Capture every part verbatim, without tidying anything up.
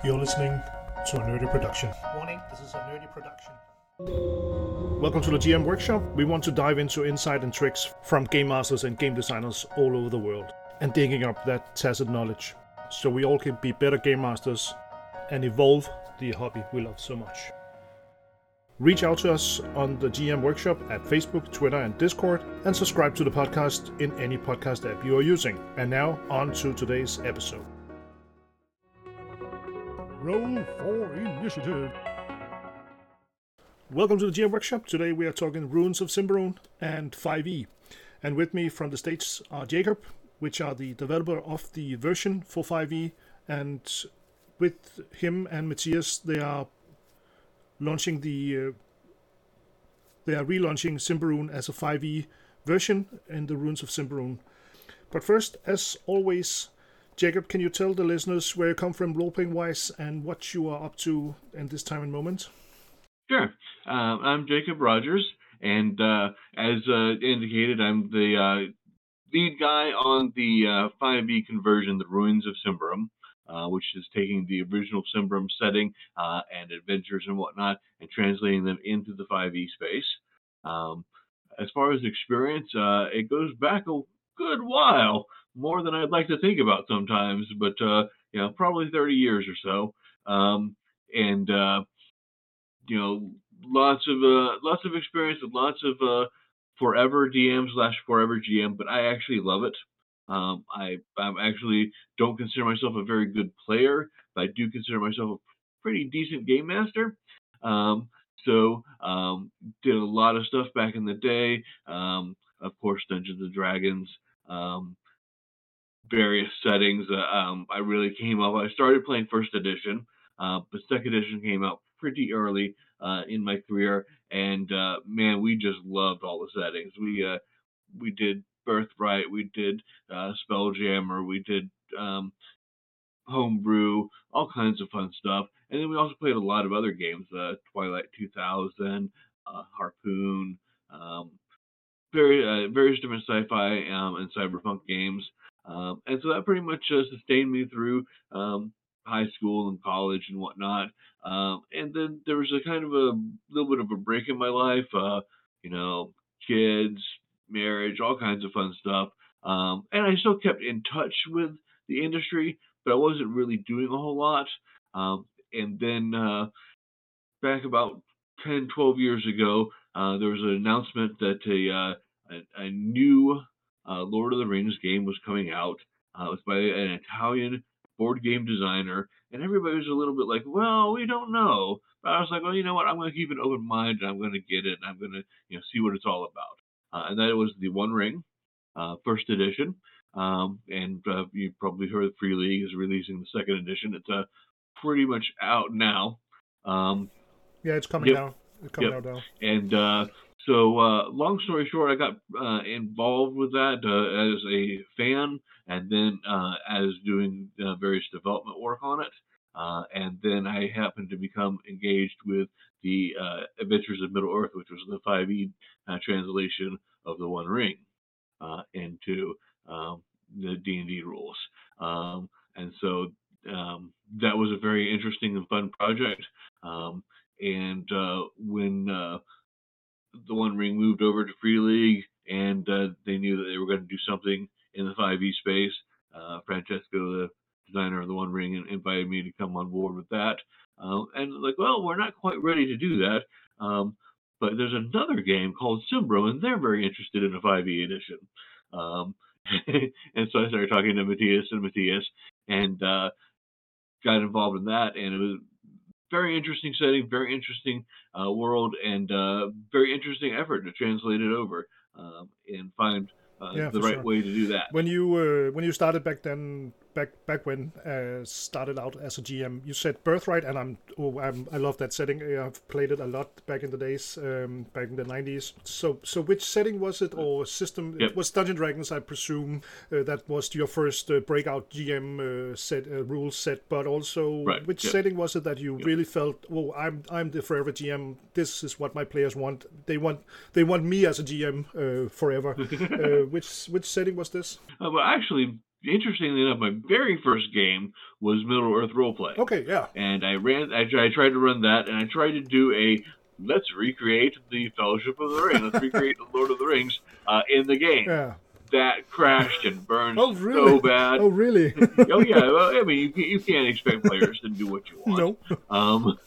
You're listening to a nerdy production. Warning, this is a nerdy production. Welcome to the G M Workshop. We want to dive into insight and tricks from game masters and game designers all over the world and digging up that tacit knowledge so we all can be better game masters and evolve the hobby we love so much. Reach out to us on the G M Workshop at Facebook, Twitter, and Discord, and subscribe to the podcast in any podcast app you are using. And now, on to today's episode. Roll for initiative. Welcome to the G M Workshop. Today we are talking Runes of Symbaroum and five E. And with me from the States are Jacob, which are the developer of the version for five E. And with him and Matthias, they are launching the... Uh, they are relaunching Symbaroum as a five E version in the Runes of Symbaroum. But first, as always, Jacob, can you tell the listeners where you come from role-playing wise and what you are up to in this time and moment? Sure. Um, I'm Jacob Rogers, and uh, as uh, indicated, I'm the uh, lead guy on the uh, five E conversion, the Ruins of Symbaroum, uh, which is taking the original Symbaroum setting uh, and adventures and whatnot and translating them into the five E space. Um, as far as experience, uh, it goes back a good while. More than I'd like to think about sometimes, but uh, you know, probably thirty years or so, um, and uh, you know, lots of uh, lots of experience with lots of uh, forever D M slash forever G M. But I actually love it. Um, I I actually don't consider myself a very good player, but I do consider myself a pretty decent game master. Um, so um, did a lot of stuff back in the day. Um, of course, Dungeons and Dragons. Um, various settings. Uh, um, I really came up. I started playing first edition, uh, but second edition came out pretty early uh, in my career, and uh, man, we just loved all the settings. We uh, we did Birthright, we did uh, Spelljammer, we did um, Homebrew, all kinds of fun stuff, and then we also played a lot of other games, uh, Twilight two thousand, uh, Harpoon, um, very uh, various different sci-fi um, and cyberpunk games. Um, and so that pretty much uh, sustained me through um, high school and college and whatnot. Um, and then there was a kind of a little bit of a break in my life, uh, you know, kids, marriage, all kinds of fun stuff. Um, and I still kept in touch with the industry, but I wasn't really doing a whole lot. Um, and then uh, back about ten, twelve years ago, uh, there was an announcement that a, uh, a, a new Uh, Lord of the Rings game was coming out. Uh, it was by an Italian board game designer, and everybody was a little bit like, well, we don't know. But I was like, well, you know what? I'm going to keep an open mind, and I'm going to get it, and I'm going to, you know, see what it's all about. Uh, and that was the One Ring, uh, first edition. Um, and uh, you've probably heard Free League is releasing the second edition. It's uh, pretty much out now. Um, yeah, it's coming yep, now. It's coming yep. out now. And uh, So, uh, long story short, I got uh, involved with that uh, as a fan, and then uh, as doing uh, various development work on it. Uh, and then I happened to become engaged with the uh, Adventures of Middle Earth, which was the five E uh, translation of the One Ring uh, into um, the D and D rules. Um, and so um, that was a very interesting and fun project. Um, and uh, when uh, the One Ring moved over to Free League, and uh, they knew that they were going to do something in the five E space. Uh, Francesco, the designer of the One Ring, invited me to come on board with that. Um, and like, well, we're not quite ready to do that, um, but there's another game called Symbaroum, and they're very interested in a five E edition. Um, and so I started talking to Matthias and Matthias, and uh, got involved in that, and it was very interesting setting, very interesting uh, world, and uh, very interesting effort to translate it over um, and find uh, Yeah, the for right sure. way to do that. When you uh, when you started back then, back back when uh, started out as a G M, you said Birthright, and I'm, oh, I'm I love that setting. I've played it a lot back in the days, um, back in the nineties. So so which setting was it, or system? Yep. It was Dungeons and Dragons, I presume. Uh, that was your first uh, breakout G M uh, set uh, rule set. But also, Right. which Yep. setting was it that you Yep. really felt, oh, I'm I'm the forever G M. This is what my players want. They want they want me as a G M uh, forever. uh, which which setting was this? Uh, but actually, interestingly enough, my very first game was Middle Earth Roleplay. Okay, yeah. And I ran, I, I tried to run that, and I tried to do a let's recreate the Fellowship of the Ring, let's recreate the Lord of the Rings uh, in the game. Yeah. That crashed and burned oh, really? so bad. Oh, really? oh, yeah. Well, I mean, you, you can't expect players to do what you want. No. Um,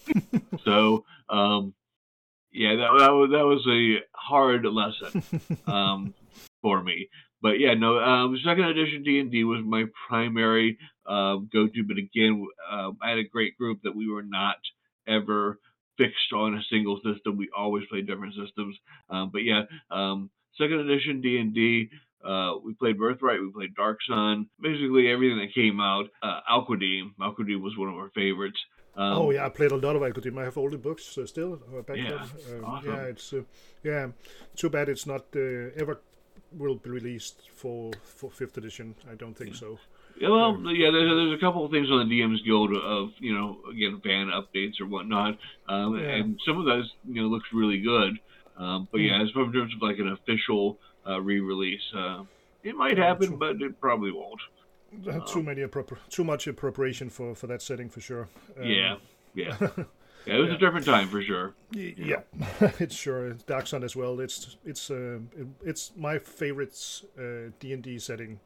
so, um, yeah, that, that was that was a hard lesson um, for me. But yeah, no. Um, second edition D and D was my primary uh, go-to. But again, uh, I had a great group that we were not ever fixed on a single system. We always played different systems. Um, but yeah, um, second edition D and D. Uh, we played Birthright, we played Dark Sun, basically everything that came out. Uh, Alquadine, Alquadine was one of our favorites. Um, oh yeah, I played a lot of Alquadine. I have all the books uh, still uh, back yeah, then. Um, awesome. Yeah, it's uh, yeah. Too bad it's not uh, ever will be released for for fifth edition. I don't think yeah. so. Yeah, well, uh, yeah. There's, there's a couple of things on the D M's Guild of you know again fan updates or whatnot, um, Yeah. and some of those you know looks really good. Um, but yeah, as far as terms of like an official uh, re-release, uh, it might happen, true. but it probably won't. Uh, too many appro- too much appropriation for, for that setting for sure. Um, yeah, yeah, yeah. It was yeah. a different time for sure. Y- yeah, it's sure. Dark Sun as well. It's it's uh, it, it's my favorite uh, D and D setting.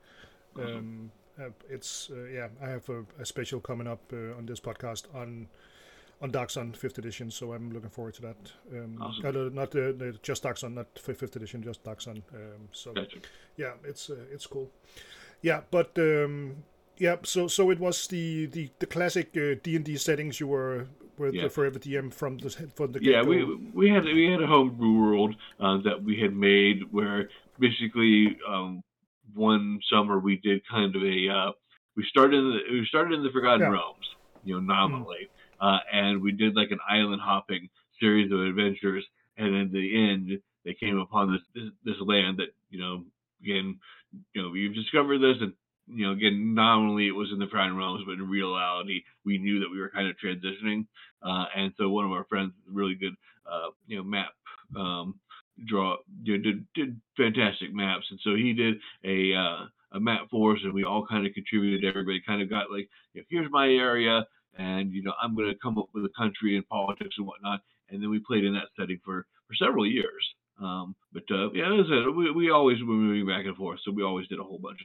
Um, uh, it's uh, yeah. I have a, a special coming up uh, on this podcast on. On Dark Sun fifth edition, so I'm looking forward to that. Um, awesome. uh, not uh, the, just Dark Sun, not fifth edition, just Dark Sun. Um, so gotcha. yeah, it's uh, it's cool. Yeah, but um, yeah, so so it was the the, the classic uh, D and D settings you were were yeah. the forever D M from the from the yeah. get-go. We we had we had a homebrew world uh, that we had made where basically um, one summer we did kind of a uh, we started in the, we started in the Forgotten Yeah. Realms, you know, nominally. Mm. Uh, and we did like an island hopping series of adventures, and in the end, they came upon this, this this land that you know again, you know, we've discovered this, and you know, again, not only it was in the Forgotten Realms, but in reality, we knew that we were kind of transitioning, uh, and so one of our friends, really good, uh, you know, map um, draw, did, did did fantastic maps, and so he did a uh, a map for us, and we all kind of contributed. Everybody kind of got like, you know, here's my area. And, you know, I'm going to come up with a country and politics and whatnot. And then we played in that setting for, for several years. Um, but, uh, yeah, as I said, we, we always were moving back and forth. So we always did a whole bunch of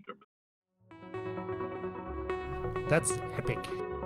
different. That's epic.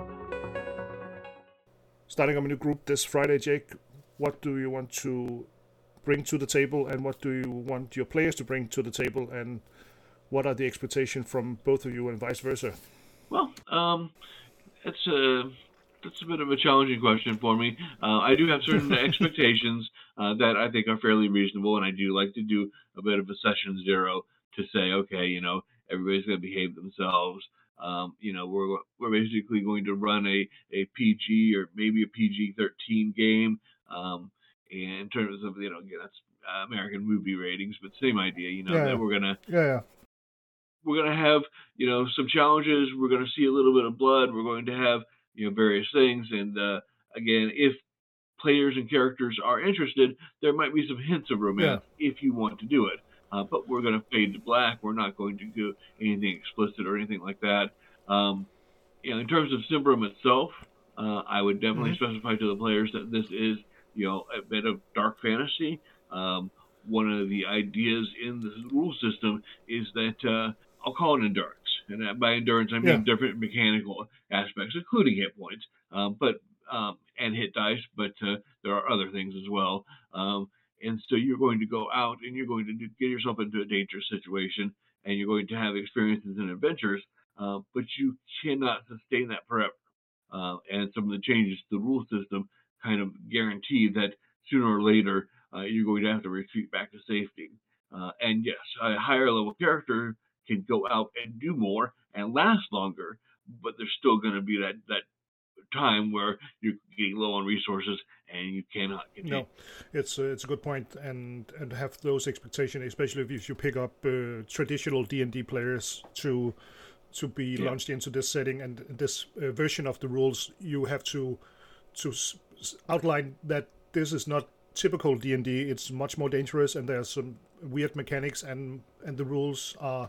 Starting up a new group this Friday, Jake. What do you want to bring to the table, and what do you want your players to bring to the table, and what are the expectations from both of you and vice versa? Well, um... It's a that's a bit of a challenging question for me. Uh, I do have certain expectations uh, that I think are fairly reasonable, and I do like to do a bit of a session zero to say, okay, you know, everybody's going to behave themselves. Um, you know, we're we're basically going to run a, a P G or maybe a P G thirteen game. Um, in terms of, you know, again, that's uh, American movie ratings, but same idea. You know, Yeah. that we're gonna Yeah, yeah. we're going to have, you know, some challenges. We're going to see a little bit of blood. We're going to have, you know, various things. And uh, again, if players and characters are interested, there might be some hints of romance Yeah. if you want to do it. Uh, but we're going to fade to black. We're not going to do anything explicit or anything like that. Um, you know, in terms of Symbaroum itself, uh, I would definitely Mm-hmm. specify to the players that this is, you know, a bit of dark fantasy. Um, one of the ideas in the rule system is that uh, I'll call it endurance. And by endurance, I mean Yeah. different mechanical aspects, including hit points, um, but um, and hit dice, but uh, there are other things as well. Um, and so you're going to go out and you're going to do, get yourself into a dangerous situation, and you're going to have experiences and adventures, uh, but you cannot sustain that forever. Uh, and some of the changes to the rule system kind of guarantee that sooner or later uh, you're going to have to retreat back to safety. Uh, and yes, a higher level character can go out and do more and last longer, but there's still going to be that, that time where you're getting low on resources and you cannot continue. No, it's uh, it's a good point, and and have those expectations, especially if you pick up uh, traditional D and D players to to be Yeah. launched into this setting and this uh, version of the rules. You have to to s- s- outline that this is not typical D and D. It's much more dangerous, and there's some weird mechanics, and and the rules are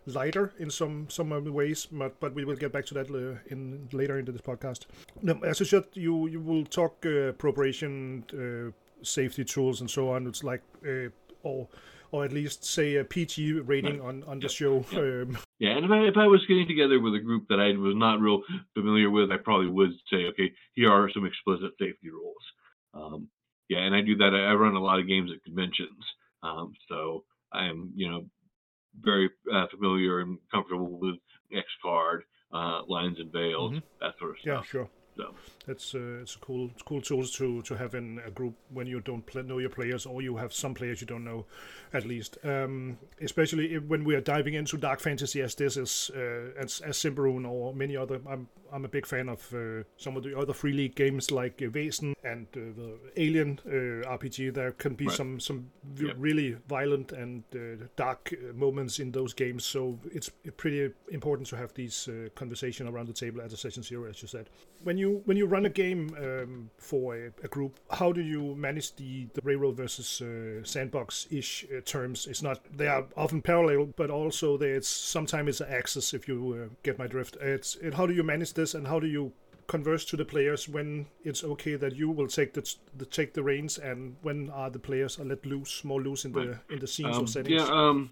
lighter in some some of the ways, but but we will get back to that uh, in later into this podcast. Now, as I said, you you will talk uh, preparation, uh, safety tools, and so on. It's like uh, or or at least say a P G rating Right. on on the Yep. show. Yep. Um, Yeah, and if I, if I was getting together with a group that I was not real familiar with, I probably would say, okay, here are some explicit safety rules. Um, yeah, and I do that. I, I run a lot of games at conventions, um, so I'm you know very uh, familiar and comfortable with X card, uh, lines and veils, mhm. that sort of Yeah, stuff. sure. So It's uh, it's a cool it's cool tools to to have in a group when you don't play, know your players, or you have some players you don't know, at least. Um, especially if, when we are diving into dark fantasy, as this is uh, as as Symbaroum or many other. I'm I'm a big fan of uh, some of the other free league games like uh, Vaesen and uh, the Alien uh, R P G. There can be right. some some v- Yep. really violent and uh, dark uh, moments in those games. So it's pretty important to have these uh, conversation around the table at a session zero, as you said. When you when you run a game um, for a, a group, how do you manage the, the railroad versus uh, sandbox ish uh, terms? It's not they are often parallel, but also there's sometimes it's an axis. If you uh, get my drift, it's it, how do you manage this, and how do you converse to the players when it's okay that you will take the, the take the reins, and when are the players are let loose, more loose in Right. the in the scenes Um, or settings? yeah. Um,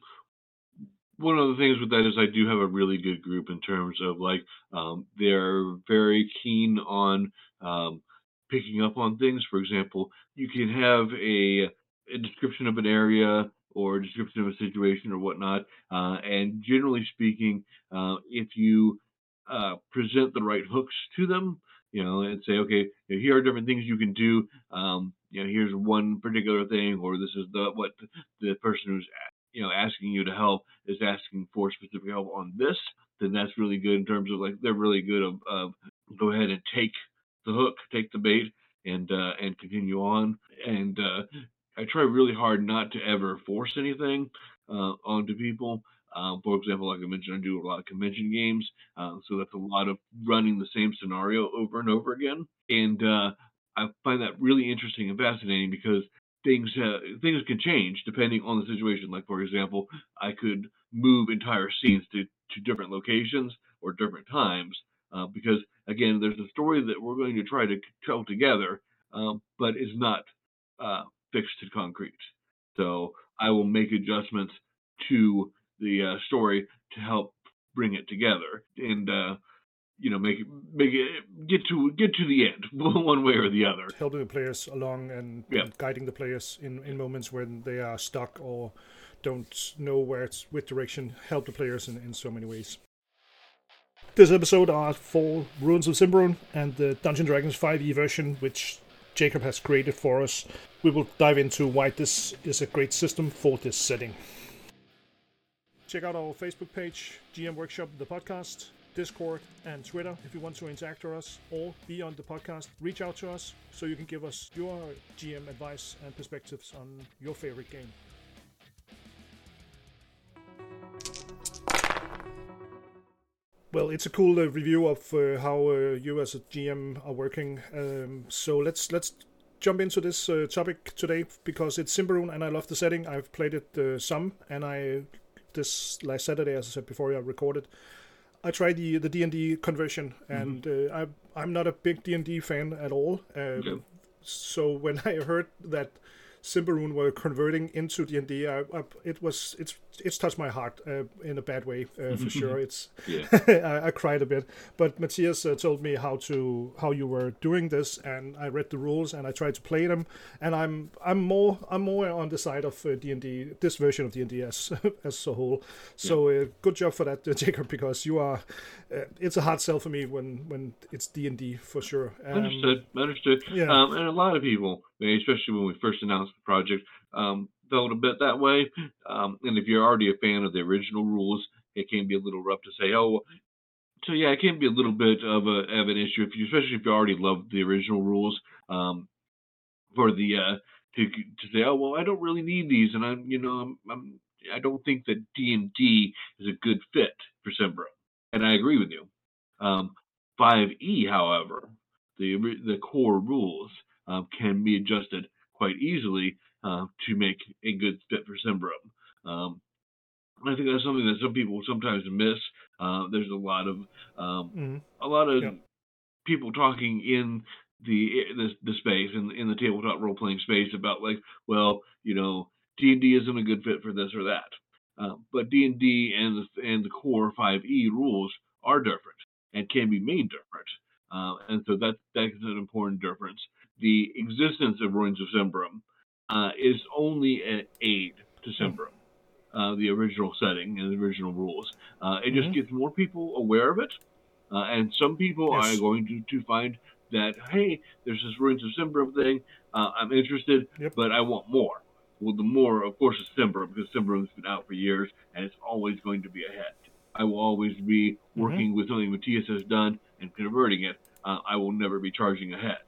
one of the things with that is I do have a really good group in terms of like um, they're very keen on um, picking up on things. For example, you can have a, a description of an area or a description of a situation or whatnot, uh, and generally speaking, uh, if you uh, present the right hooks to them, you know, and say, okay, here are different things you can do. Um, you know, here's one particular thing, or this is the what the person who's you know asking you to help is asking for specific help on this, then that's really good in terms of like they're really good of, of go ahead and take the hook, take the bait, and uh, and continue on. And uh, I try really hard not to ever force anything uh, onto people. Uh, for example, like I mentioned, I do a lot of convention games, uh, so that's a lot of running the same scenario over and over again. And uh, I find that really interesting and fascinating because things uh, things can change depending on the situation. Like for example, I could move entire scenes to, to different locations or different times uh, because again, there's a story that we're going to try to tell together, um, but it's not uh, fixed to concrete. So I will make adjustments to the uh, story to help bring it together and uh, you know make it make it get to get to the end one way or the other. Helping the players along and, Yeah. and guiding the players in, in moments when they are stuck or don't know where it's which direction. Help the players in, in so many ways. This episode are for Ruins of Symbaroum and the Dungeons and Dragons five e version, which Jacob has created for us. We will dive into why this is a great system for this setting. Check out our Facebook page, G M Workshop, the podcast, Discord, and Twitter if you want to interact with us or be on the podcast. Reach out to us so you can give us your G M advice and perspectives on your favorite game. Well, it's a cool uh, review of uh, how uh, you as a G M are working. Um, so let's let's jump into this uh, topic today because it's Symbaroum and I love the setting. I've played it uh, some, and I this last Saturday, as I said before, I recorded. I tried the the D and D conversion, and mm-hmm. uh, I I'm not a big D and D fan at all. Um, okay. So when I heard that Symbaroum were converting into D and D, I, I, it was it's it's touched my heart uh, in a bad way uh, for sure. It's I, I cried a bit, but Matthias uh, told me how to how you were doing this, and I read the rules and I tried to play them, and I'm I'm more I'm more on the side of uh, D and D, this version of D and D as as a whole. So uh, good job for that, uh, Jacob, because you are uh, it's a hard sell for me when when it's D and D for sure. Um, understood, understood. Yeah. Um, and a lot of people, especially when we first announced the project, um, felt a bit that way. Um, and if you're already a fan of the original rules, it can be a little rough to say, oh, so yeah, it can be a little bit of a of an issue, if you, especially if you already loved the original rules. Um, for the uh, to to say, oh well, I don't really need these, and I'm you know I'm, I'm I don't think that D and D is a good fit for Symbaroum, and I agree with you. Um, five E, however, the the core rules um, can be adjusted quite easily uh, to make a good fit for Symbaroum. Um, I think that's something that some people sometimes miss. Uh, there's a lot of um, Mm-hmm. a lot of Yeah. people talking in the the, the space in in the tabletop role playing space about like, well, you know, D and D isn't a good fit for this or that. Uh, but D and D and the and the core five E rules are different and can be made different, uh, and so that that's an important difference. The existence of Ruins of Simbrum uh, is only an aid to Simbrum, uh, the original setting and the original rules. Uh, it just Mm-hmm. gets more people aware of it, uh, and some people are Yes. going to, to find that, hey, there's this Ruins of Simbrum thing. Uh, I'm interested, Yep. but I want more. Well, the more, of course, is Simbrum, because Simbrum's been out for years, and it's always going to be ahead. I will always be Mm-hmm. working with something Matthias has done and converting it. Uh, I will never be charging ahead.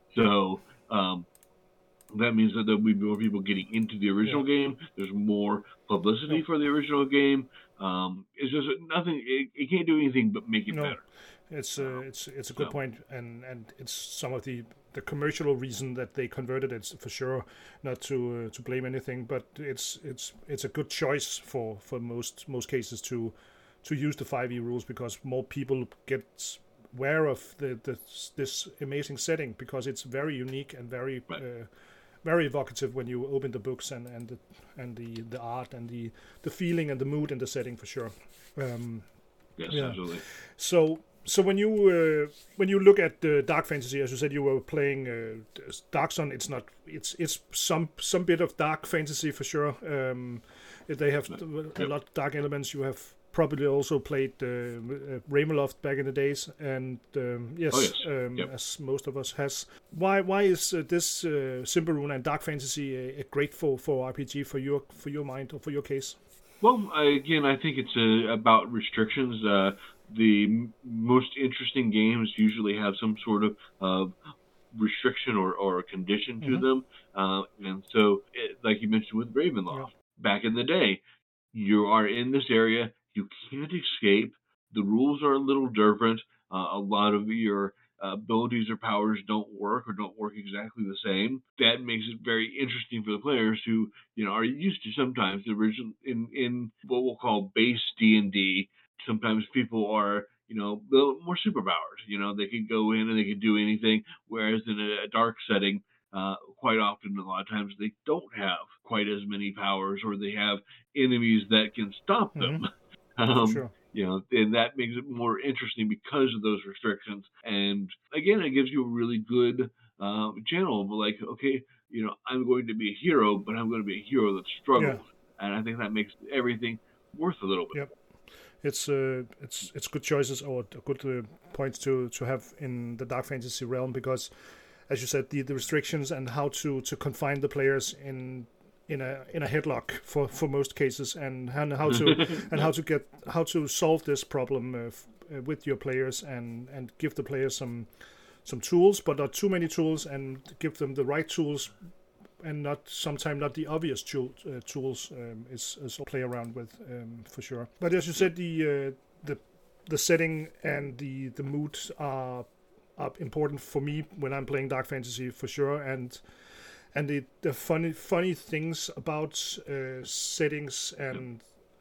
So um, that means that there'll be more people getting into the Yeah. original game. There's more publicity No. for the original game. Um, it's just nothing. It, it can't do anything but make it No. better. It's Uh, uh, it's it's a good so point, and and it's some of the the commercial reason that they converted it for sure. Not to uh, to blame anything, but it's it's it's a good choice for for most most cases to to use the five E rules, because more people get aware of the, the this amazing setting, because it's very unique and very right. uh, very evocative when you open the books, and and the and the the art and the the feeling and the mood in the setting for sure. Um, Yes, yeah. absolutely. So so when you uh, when you look at the dark fantasy, as you said, you were playing uh, Dark Sun. It's not. It's it's some some bit of dark fantasy for sure. Um, they have a Yep. lot of dark elements. You have probably also played uh, uh, Ravenloft back in the days, and um, yes, Oh, yes. um, Yep. as most of us has. Why why is uh, this uh, Symbaroum and dark fantasy a, a great for, for R P G for your for your mind or for your case? Well, I, again, I think it's uh, about restrictions. Uh, the m- most interesting games usually have some sort of uh, restriction or, or condition to Mm-hmm. them. Uh, and so, it, like you mentioned with Yeah. Ravenloft, back in the day, you are in this area, you can't escape. The rules are a little different. Uh, a lot of your uh, abilities or powers don't work or don't work exactly the same. That makes it very interesting for the players who, you know, are used to sometimes the original in in what we'll call base D and D. Sometimes people are, you know, a little more superpowered. You know, they can go in and they can do anything. Whereas in a, a dark setting, uh, quite often, a lot of times they don't have quite as many powers, or they have enemies that can stop Mm-hmm. them. For Um, sure. you know, and that makes it more interesting because of those restrictions. And again, it gives you a really good uh, channel of like, okay, you know, I'm going to be a hero, but I'm going to be a hero that Yeah. struggles, and I think that makes everything worth a little bit. Yep. It's uh, it's it's good choices, or good uh, points to to have in the dark fantasy realm, because, as you said, the, the restrictions and how to, to confine the players in in a in a headlock for, for most cases, and and how to and how to get how to solve this problem uh, f- uh, with your players, and and give the players some some tools, but not too many tools, and give them the right tools, and not sometimes not the obvious tool, uh, tools um, is is all play around with, um, for sure. But as you said, the uh, the the setting and the the mood are are important for me when I'm playing dark fantasy for sure, and and the, the funny funny things about uh, settings and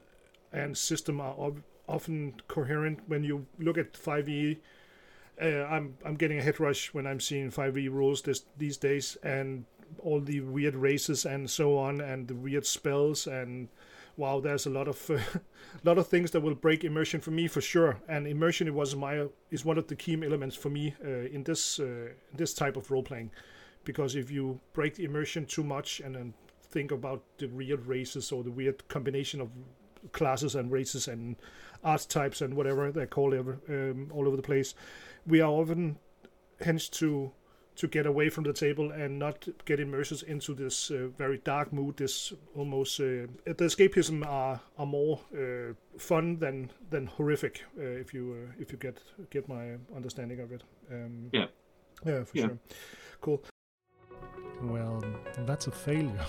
and system are ob- often coherent when you look at five E. Uh, I'm I'm getting a head rush when I'm seeing five E rules this these days, and all the weird races and so on, and the weird spells, and wow, there's a lot of uh, lot of things that will break immersion for me for sure. And immersion, it was my is one of the key elements for me uh, in this uh, this type of role playing, because if you break the immersion too much and then think about the weird races or the weird combination of classes and races and archetypes and whatever they call it um, all over the place, we are often hence to to get away from the table and not get immersed into this uh, very dark mood. This almost uh, the escapism are are more uh, fun than than horrific. Uh, if you uh, if you get get my understanding of it. Um, Yeah. Yeah, for Yeah. sure. Cool. Well, that's a failure.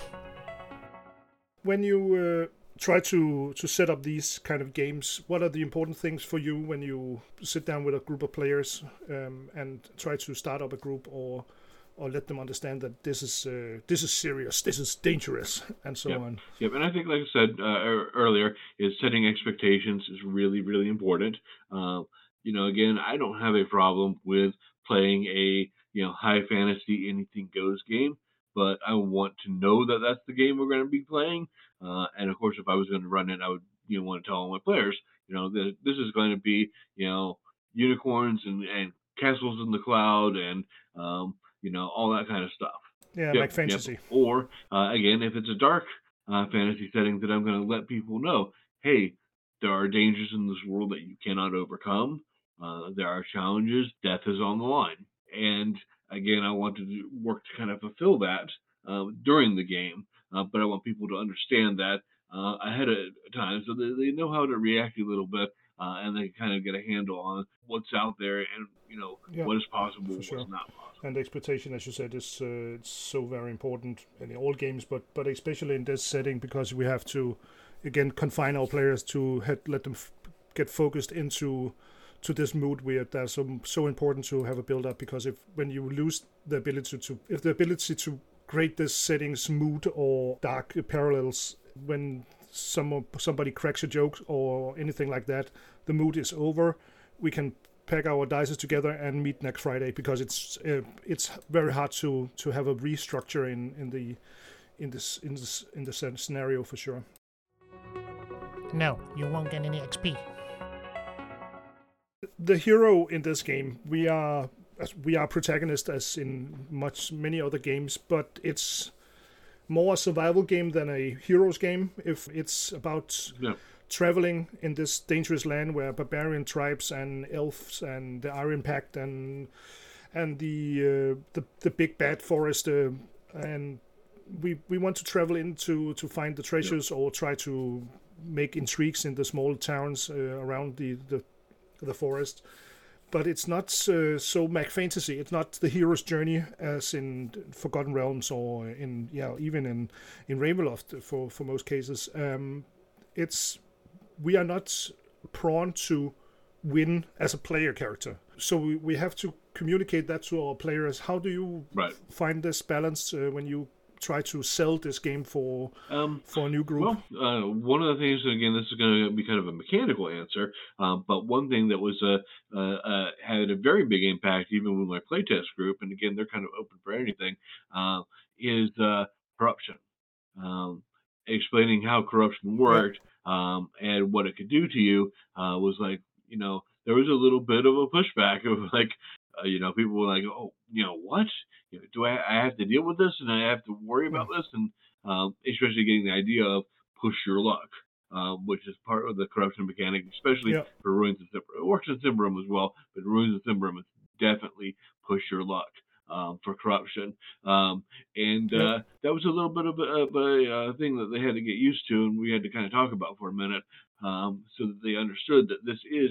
When you uh, try to to set up these kind of games, what are the important things for you when you sit down with a group of players um, and try to start up a group, or or let them understand that this is uh, this is serious, this is dangerous, and so Yep. on. Yep. And I think, like I said uh, ear- earlier, is setting expectations is really, really important. Uh, you know, again, I don't have a problem with playing a you know high fantasy anything goes game, but I want to know that that's the game we're going to be playing. Uh, and of course, if I was going to run it, I would you know want to tell all my players, you know, that this is going to be you know unicorns and and castles in the cloud and um, you know all that kind of stuff. Yeah, Yep, Mac yep. Fantasy. Or uh, again, if it's a dark uh, fantasy setting, that I'm going to let people know, hey, there are dangers in this world that you cannot overcome. Uh, there are challenges. Death is on the line. And again, I want to do, work to kind of fulfill that uh, during the game, uh, but I want people to understand that uh, ahead of time, so that they know how to react a little bit, uh, and they kind of get a handle on what's out there and you know Yeah, what is possible, for sure. what's not possible. And the expectation, as you said, is uh, it's so very important in all games, but but especially in this setting, because we have to again confine our players to had, let them f- get focused into to this mood. We are that's so so important to have a build up, because if when you lose the ability to if the ability to create this setting's mood or dark parallels, when some somebody cracks a joke or anything like that, the mood is over. We can pack our dices together and meet next Friday, because it's uh, it's very hard to to have a restructure in in the in this in this in this scenario for sure. No, you won't get any X P. The hero in this game, we are as we are protagonist as in much many other games, but it's more a survival game than a hero's game. If it's about Yeah. traveling in this dangerous land where barbarian tribes and elves and the Iron Pact and and the uh, the the big bad forest, uh, and we we want to travel in to to find the treasures, or try to make intrigues in the small towns uh, around the, the the forest. But it's not uh, so Mac Fantasy. It's not the hero's journey as in Forgotten Realms, or in yeah even in in Ravenloft for for most cases. Um, it's we are not prone to win as a player character, so we, we have to communicate that to our players. How do you Right. find this balance uh, when you try to sell this game for Um, for a new group? Well, uh, one of the things, and again, this is going to be kind of a mechanical answer, um, but one thing that was uh, uh, uh, had a very big impact, even with my playtest group, and again, they're kind of open for anything, uh, is uh, corruption. Um, explaining how corruption worked um, and what it could do to you uh, was like, you know, there was a little bit of a pushback of like, uh, you know, people were like, oh, you know, what? You know, do I, I have to deal with this and I have to worry about this? And um, especially getting the idea of push your luck, um, which is part of the corruption mechanic, especially Yeah. for Ruins of Symbaroum. It works in Symbaroum as well, but Ruins of Symbaroum is definitely push your luck um, for corruption. Um, and Yep. uh, that was a little bit of a, of a uh, thing that they had to get used to, and we had to kind of talk about for a minute, um, so that they understood that this is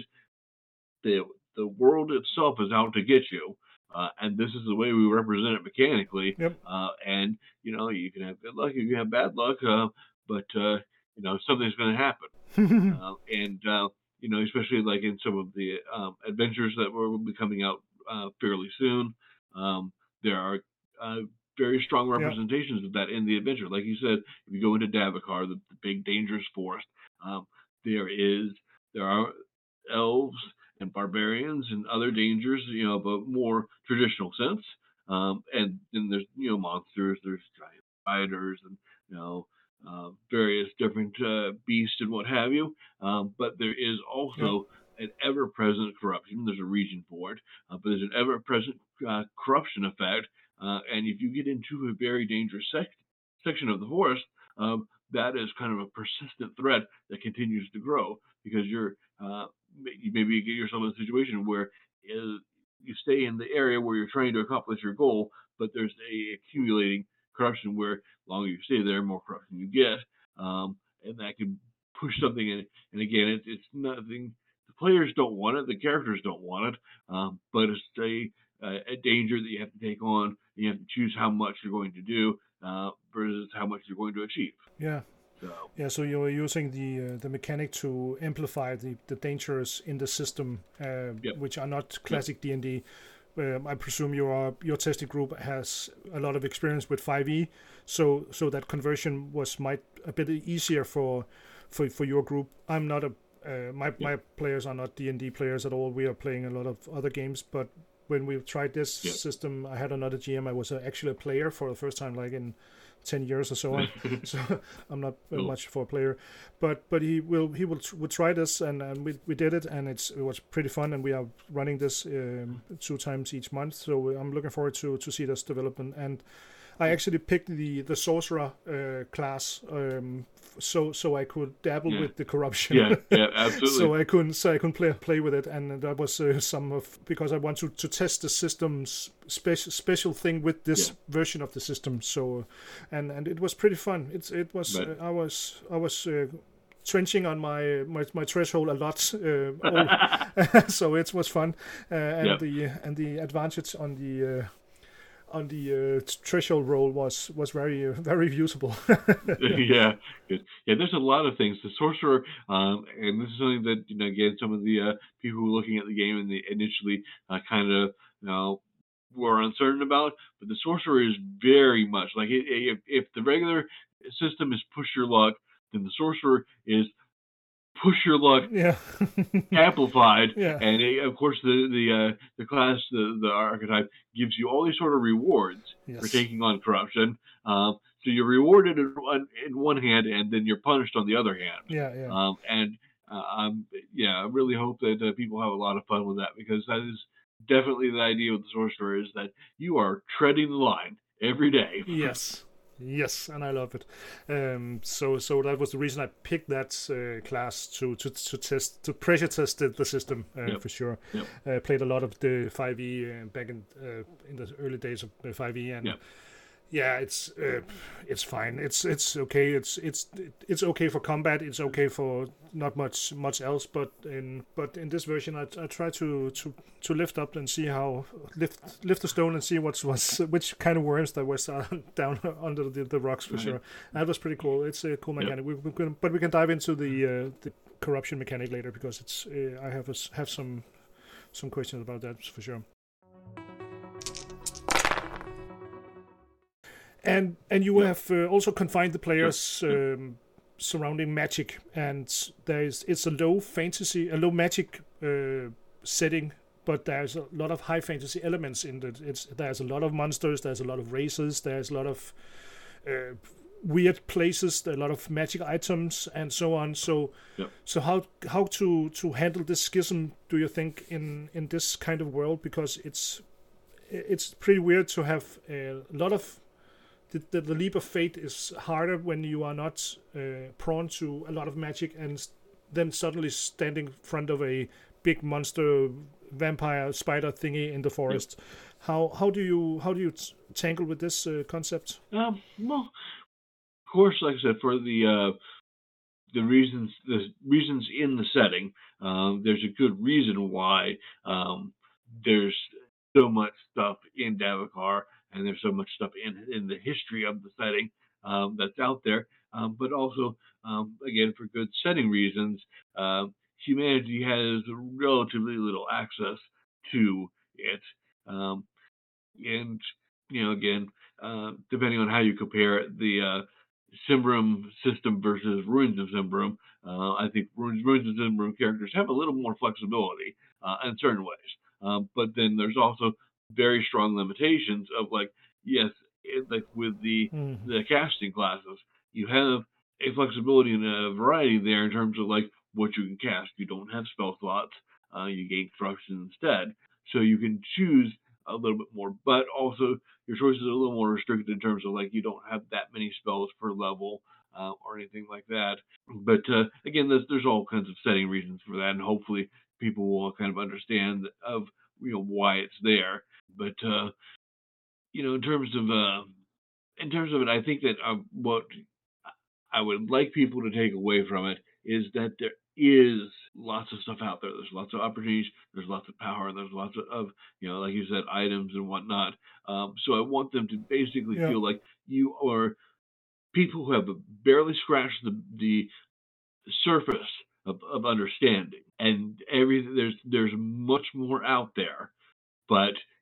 the the world itself is out to get you, uh, and this is the way we represent it mechanically. Yep. Uh, and you know, you can have good luck, you can have bad luck, uh, but uh, you know, something's going to happen. uh, and uh, you know, especially like in some of the um, adventures that will be coming out uh, fairly soon, um, there are uh, very strong Yeah. representations of that in the adventure. Like you said, if you go into Davokar, the, the big dangerous forest, um, there is there are elves and barbarians and other dangers, you know, but more traditional sense. Um, and then there's you know monsters, there's giant spiders, and you know uh, various different uh, beasts and what have you. Um, but there is also an ever-present corruption. There's a region for it, uh, but there's an ever-present uh, corruption effect. Uh, and if you get into a very dangerous sec- section of the forest, um, that is kind of a persistent threat that continues to grow, because you're uh, maybe you get yourself in a situation where uh, you stay in the area where you're trying to accomplish your goal, but there's a accumulating corruption where the longer you stay there, more corruption you get, um, and that can push something in. And again, it, it's nothing. The players don't want it, the characters don't want it, um, but it's a, a danger that you have to take on. And you have to choose how much you're going to do uh, versus how much you're going to achieve. Yeah. So. Yeah, so you're using the uh, the mechanic to amplify the, the dangers in the system, uh, Yep. which are not classic yep. D and D. um, I presume your your testing group has a lot of experience with five E, so so that conversion was might a bit easier for for for your group. I'm not a uh, my Yeah. my players are not D and D players at all. We are playing a lot of other games, but when we tried this Yeah. system, I had another G M. I was uh, actually a player for the first time, like in ten years or so on. So I'm not uh, Cool. much for a player, but but he will he will would try this, and, and we we did it, and it's it was pretty fun, and we are running this um, two times each month. So I'm looking forward to to see this development. And I actually picked the the sorcerer uh, class, um, so so I could dabble Yeah. with the corruption. Yeah, yeah, absolutely. so I couldn't so I couldn't play play with it, and that was uh, some of because I want to, to test the system's special special thing with this Yeah. version of the system. So, and and it was pretty fun. It's it was But- uh, I was I was. Uh, trenching on my, my my threshold a lot, uh, all- so it was fun, uh, and Yep. the and the advantage on the uh, on the uh, threshold roll was was very uh, very usable. yeah, good. Yeah, there's a lot of things. The sorcerer, um, and this is something that you know, again, some of the uh, people who were looking at the game and they initially uh, kind of you know were uncertain about. But the sorcerer is very much like it, if if the regular system is push your luck, then the sorcerer is push your luck yeah, amplified. Yeah. And it, of course, the the uh, the class, the the archetype gives you all these sort of rewards for yes, taking on corruption. Um, so you're rewarded in one, in one hand, and then you're punished on the other hand. yeah, yeah. Um, and uh, I'm, yeah, I really hope that uh, people have a lot of fun with that, because that is definitely the idea with the sorcerer, is that you are treading the line every day. Yes, yes, and I love it. Um, so, so that was the reason I picked that uh, class to, to to test to pressure test the, the system uh, Yep. for sure. Yep. Uh, played a lot of the five E uh, back in uh, in the early days of uh, five E, and Yep. yeah, it's uh, it's fine. It's it's okay. It's it's it's okay for combat. It's okay for not much much else. But in but in this version, I, I try to, to, to lift up and see how lift lift the stone and see what's was which kind of worms that was uh, down under the, the rocks for Right. sure. That was pretty cool. It's a cool Yep. mechanic. We, we can, but we can dive into the uh, the corruption mechanic later, because it's uh, I have a s have some some questions about that for sure. And and you Yeah. have uh, also confined the players um, surrounding magic, and there is it's a low fantasy, a low magic uh, setting, but there's a lot of high fantasy elements in it. It's there's a lot of monsters, there's a lot of races, there's a lot of uh, weird places, there are a lot of magic items, and so on. So Yep. so how how to to handle this schism? Do you think in in this kind of world, because it's it's pretty weird to have a lot of the, the, the leap of faith is harder when you are not uh, prone to a lot of magic, and s- then suddenly standing in front of a big monster vampire spider thingy in the forest. How how do you how do you t- tangle with this uh, concept? Um, well, of course, like I said, for the uh, the reasons the reasons in the setting, um, there's a good reason why um, there's so much stuff in Davokar, and there's so much stuff in in the history of the setting um, that's out there. Um, but also, um, again, for good setting reasons, um, humanity has relatively little access to it. Um, and you know, again, uh, depending on how you compare it, the uh, Simbrum system versus Ruins of Simbrum, uh, I think Ruins, Ruins of Simbrum characters have a little more flexibility uh, in certain ways. Um, but then there's also very strong limitations of, like, yes, it, like with the Mhm. the casting classes, you have a flexibility and a variety there in terms of like what you can cast. You don't have spell slots. Uh, you gain corruption instead, so you can choose a little bit more, but also your choices are a little more restricted in terms of like you don't have that many spells per level uh, or anything like that. But uh, again, there's, there's all kinds of setting reasons for that, and hopefully people will kind of understand of you know why it's there. But uh, you know, in terms of uh, in terms of it, I think that uh, what I would like people to take away from it is that there is lots of stuff out there. There's lots of opportunities. There's lots of power. There's lots of, of you know, like you said, items and whatnot. Um, so I want them to basically Yeah. feel like you are people who have barely scratched the the surface of, of understanding, and everything. There's there's much more out there, but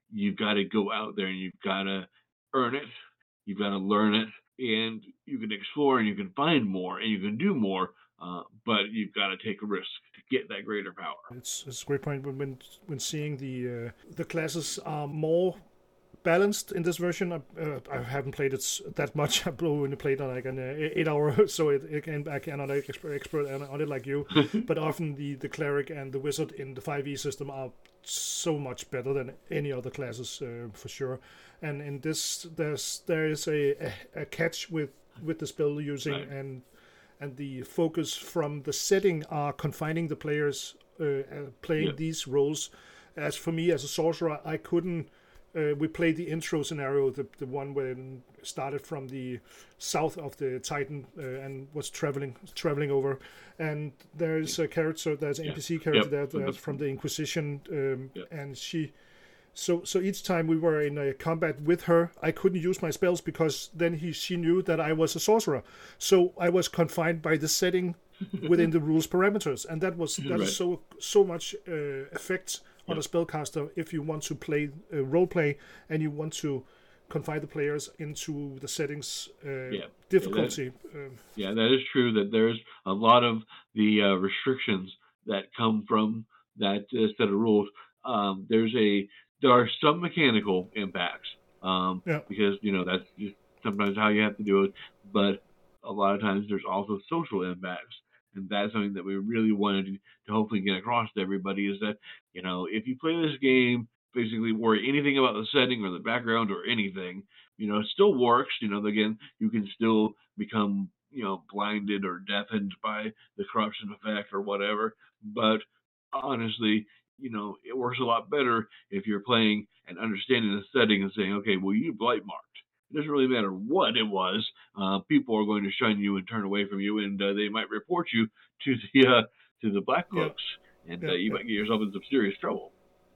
you've got to go out there and you've got to earn it. You've got to learn it, and you can explore and you can find more and you can do more. Uh, but you've got to take a risk to get that greater power. It's, it's a great point when when, when seeing the uh, the classes are more balanced in this version. I, uh, I haven't played it that much. I've only played on like an uh, eight hour, so it, it can, I cannot expert expert on it like you. But often the, the cleric and the wizard in the five E system are so much better than any other classes uh, for sure. And in this, there's there is a, a, a catch with with the spell using Right. and and the focus from the setting are confining the players uh, uh, playing Yep. these roles. As for me as a sorcerer, I couldn't. Uh, we played the intro scenario, the the one when started from the south of the Titan uh, and was traveling traveling over, and there's a character, there's an Yeah. N P C character Yep. there From the- that's from the Inquisition, um, Yep. and she. So so each time we were in a combat with her, I couldn't use my spells because then he she knew that I was a sorcerer. So I was confined by the setting within the rules parameters, and that was that Right. is so so much uh, effect on a spellcaster if you want to play uh, role play and you want to confine the players into the settings uh, Yeah. difficulty. Um, Yeah, that is true. That there's a lot of the uh, restrictions that come from that uh, set of rules. Um, there's a there are some mechanical impacts um, Yeah. because you know that's just sometimes how you have to do it. But a lot of times there's also social impacts, and that's something that we really wanted to, to hopefully get across to everybody is that you know if you play this game, basically worry anything about the setting or the background or anything, you know, it still works. You know, again, you can still become you know blinded or deafened by the corruption effect or whatever. But honestly, you know, it works a lot better if you're playing and understanding the setting and saying, okay, well, you blight marked. It doesn't really matter what it was. Uh, people are going to shun you and turn away from you, and uh, they might report you to the uh, to the Black Yeah. Cloaks, and Yeah, uh, you yeah. might get yourself in some serious trouble.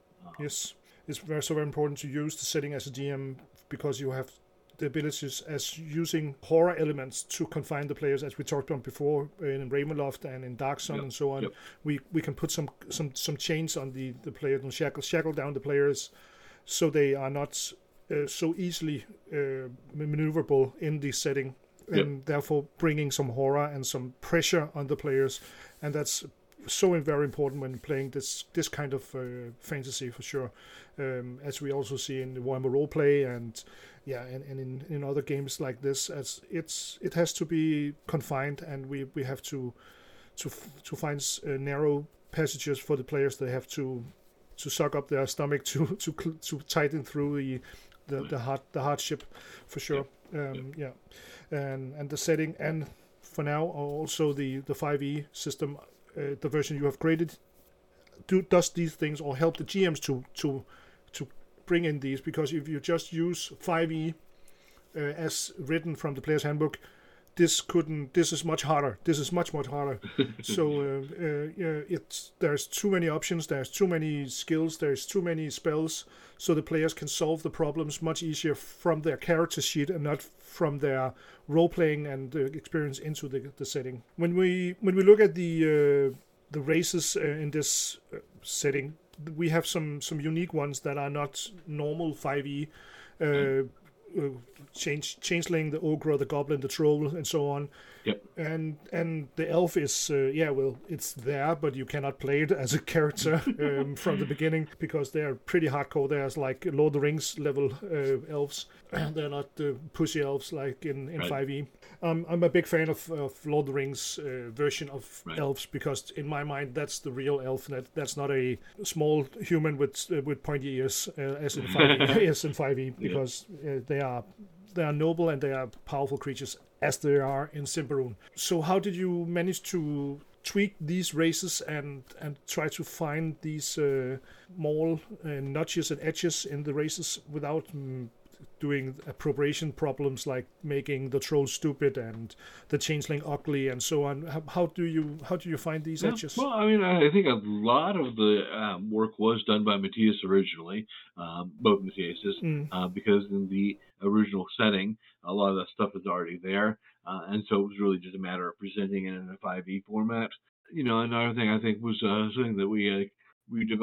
Yes, it's very so very important to use the setting as a G M because you have the abilities as using horror elements to confine the players, as we talked about before in Ravenloft and in Dark Sun Yep, and so on. yep. We we can put some some some chains on the the players and shackle shackle down the players, so they are not uh, so easily uh, maneuverable in the setting, Yep. and therefore bringing some horror and some pressure on the players, and that's so very important when playing this this kind of uh, fantasy for sure, um, as we also see in the Warhammer roleplay and yeah, and, and in, in other games like this, as it's it has to be confined, and we, we have to to to find uh, narrow passages for the players. They have to to suck up their stomach to to to tighten through the the, the hard the hardship for sure. Um, yeah, and and the setting, and for now also the the five E system. Uh, the version you have created do, does these things or help the G Ms to to to bring in these, because if you just use five E uh, as written from the player's handbook, this couldn't this is much harder this is much much harder. So uh, uh, yeah, it's there's too many options, there's too many skills, there's too many spells, so the players can solve the problems much easier from their character sheet and not from their role playing and uh, experience into the, the setting. When we when we look at the uh, the races uh, in this uh, setting, we have some some unique ones that are not normal five E. Uh, uh, change changeling, the ogre, the goblin, the troll, and so on. Yep. And and the elf is uh, yeah, well, it's there, but you cannot play it as a character um, from the beginning because they're pretty hardcore. There's like Lord of the Rings level uh, elves. They're not uh, pushy elves like in in Right. five E. Um, I'm a big fan of, of Lord of the Rings uh, version of Right. elves because in my mind that's the real elf. That that's not a small human with uh, with pointy ears uh, as in five E. As in five E because uh, they are they are noble and they are powerful creatures as they are in Symbaroum. So how did you manage to tweak these races and and try to find these uh, more uh, notches and edges in the races without mm, doing appropriation problems like making the troll stupid and the changeling ugly and so on? How, how do you how do you find these Yeah, edges? well, I mean, I I think a lot of the um, work was done by Matthias originally, um, both Matthiases, Mm, uh, because in the original setting, a lot of that stuff is already there, uh, and so it was really just a matter of presenting it in a five E format. You know, another thing I think was uh, something that we uh, we developed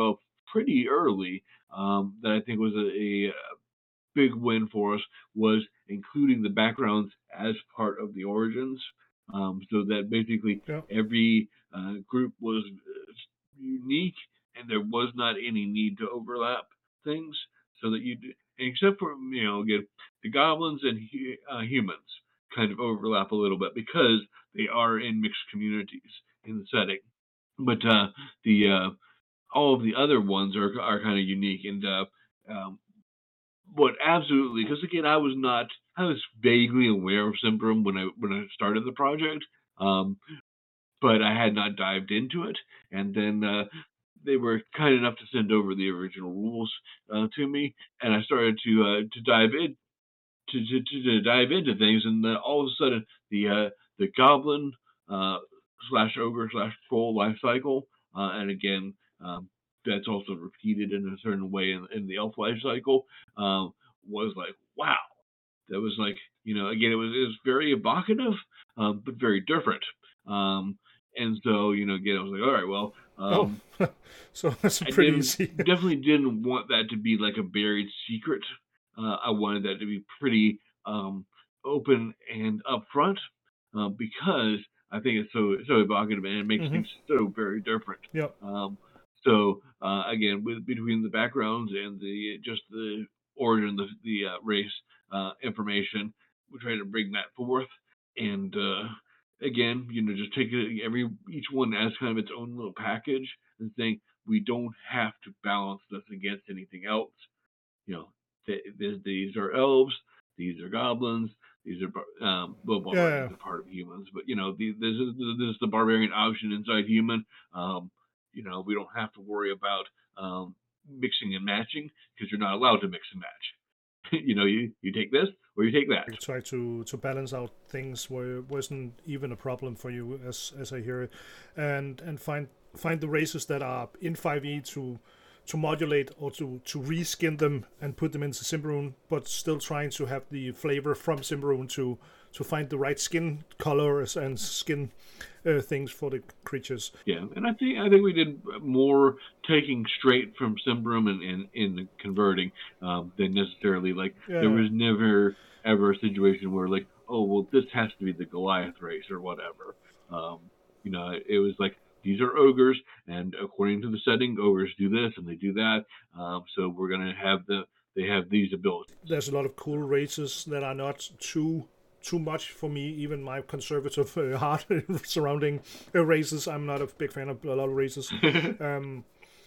pretty early um, that I think was a, a big win for us was including the backgrounds as part of the origins, um, so that basically Yeah. every uh, group was uh, unique and there was not any need to overlap things, so that you, except for you know again the goblins and uh, humans kind of overlap a little bit because they are in mixed communities in the setting, but uh, the uh, all of the other ones are are kind of unique and. Uh, um, what absolutely, because again, I was not, I was vaguely aware of Symbaroum when I when I started the project, um, but I had not dived into it. And then uh, they were kind enough to send over the original rules uh, to me, and I started to uh, to dive in to, to, to, to dive into things, and then all of a sudden the uh, the goblin uh, slash ogre slash troll life cycle, uh, and again um, that's also repeated in a certain way in, in the elf life cycle, um, was like wow, that was like you know again it was it was very evocative, um, but very different, um, and so you know again I was like all right well. Oh, Um, so that's I pretty didn't easy. definitely didn't want that to be like a buried secret. Uh, I wanted that to be pretty um, open and upfront uh, because I think it's so so evocative and it makes Hmm. things so very different. Yeah. Um, so uh, again, with between the backgrounds and the just the origin, the the uh, race uh, information, we try to bring that forth and. Uh, Again, you know, just take it every each one as kind of its own little package and saying we don't have to balance this against anything else. You know, th- th- these are elves, these are goblins, these are bar- um, well, Yeah. barbarians are part of humans, but you know, the, this is this is the barbarian option inside human. Um, you know, we don't have to worry about um, mixing and matching because you're not allowed to mix and match. you know, you you take this or you take that. You try to to balance out things where it wasn't even a problem for you, as as I hear it, and and find find the races that are in five E to to modulate or to to reskin them and put them into Symbaroum, but still trying to have the flavor from Symbaroum to to find the right skin colors and skin uh, things for the creatures. Yeah, and I think I think we did more taking straight from Symbaroum and in in converting um, than necessarily like there Yeah. was never ever a situation where like oh well this has to be the Goliath race or whatever. Um, you know, it was like these are ogres, and according to the setting, ogres do this and they do that. Um, so we're gonna have the they have these abilities. There's a lot of cool races that are not too too much for me. Even my conservative uh, heart surrounding uh, races, I'm not a big fan of a lot of races. Um,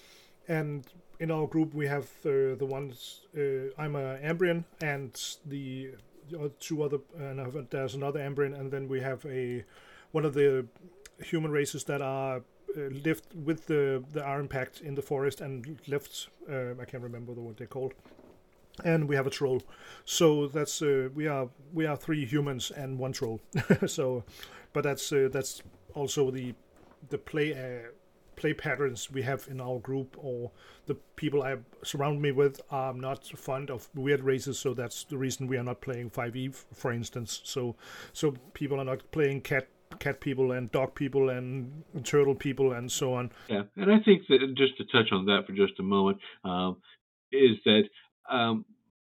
and in our group, we have uh, the ones. Uh, I'm a Ambrian, and the two other, and there's another Ambrian, and then we have a one of the human races that are uh, lived with the the Iron Pact in the forest and left. Uh, I can't remember the what they're called, and we have a troll. So that's uh, we are we are three humans and one troll. so, but that's uh, that's also the the play uh, play patterns we have in our group, or the people I surround me with are not fond of weird races. So that's the reason we are not playing five E, for instance. So so people are not playing cat cat people and dog people and turtle people and so on. Yeah, and I think that just to touch on that for just a moment um, is that um,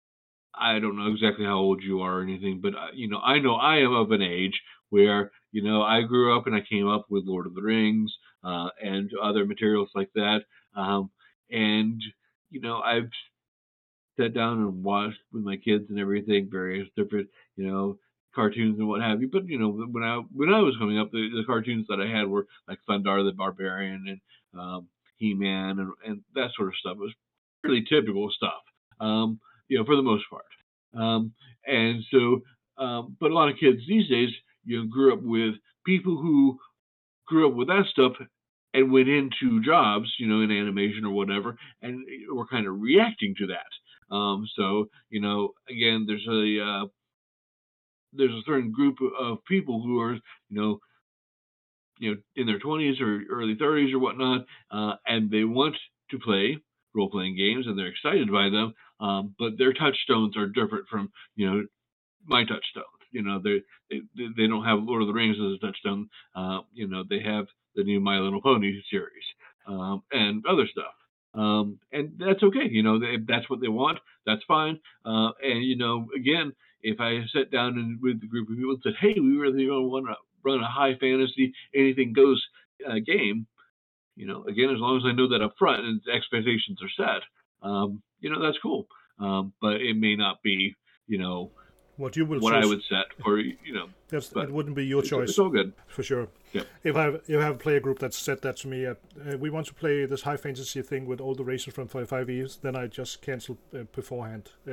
I don't know exactly how old you are or anything, but uh, you know, I know I am of an age where you know I grew up and I came up with Lord of the Rings uh, and other materials like that, um, and you know I've sat down and watched with my kids and everything various different you know cartoons and what have you. But you know when I when I was coming up, the, the cartoons that I had were like Thundar the Barbarian and um, He Man and, and that sort of stuff. It was really typical stuff. Um, you know, for the most part. Um, and so, um, but a lot of kids these days, you know, grew up with people who grew up with that stuff and went into jobs, you know, in animation or whatever, and were kind of reacting to that. Um, so, you know, again, there's a uh, there's a certain group of people who are, you know, you know, in their twenties or early thirties or whatnot, uh, and they want to play role playing games and they're excited by them, um, but their touchstones are different from, you know, my touchstones. You know, they they they don't have Lord of the Rings as a touchstone. Uh, you know, they have the new My Little Pony series um, and other stuff. Um, and that's okay. You know, if that's what they want, that's fine. Uh, and, you know, again, if I sat down and with a group of people and said, hey, we really don't want to run a high fantasy, anything goes uh, game, you know, again, as long as I know that up front and expectations are set, um, you know, that's cool. Um, but it may not be, you know, What you will what I choose. would set for, you know, That's, but it wouldn't be your it's, choice. it's all good. For sure. Yep. If I if I have a player group that said that to me, uh, uh, we want to play this high fantasy thing with all the races from five E's, then I just cancel uh, beforehand. Uh,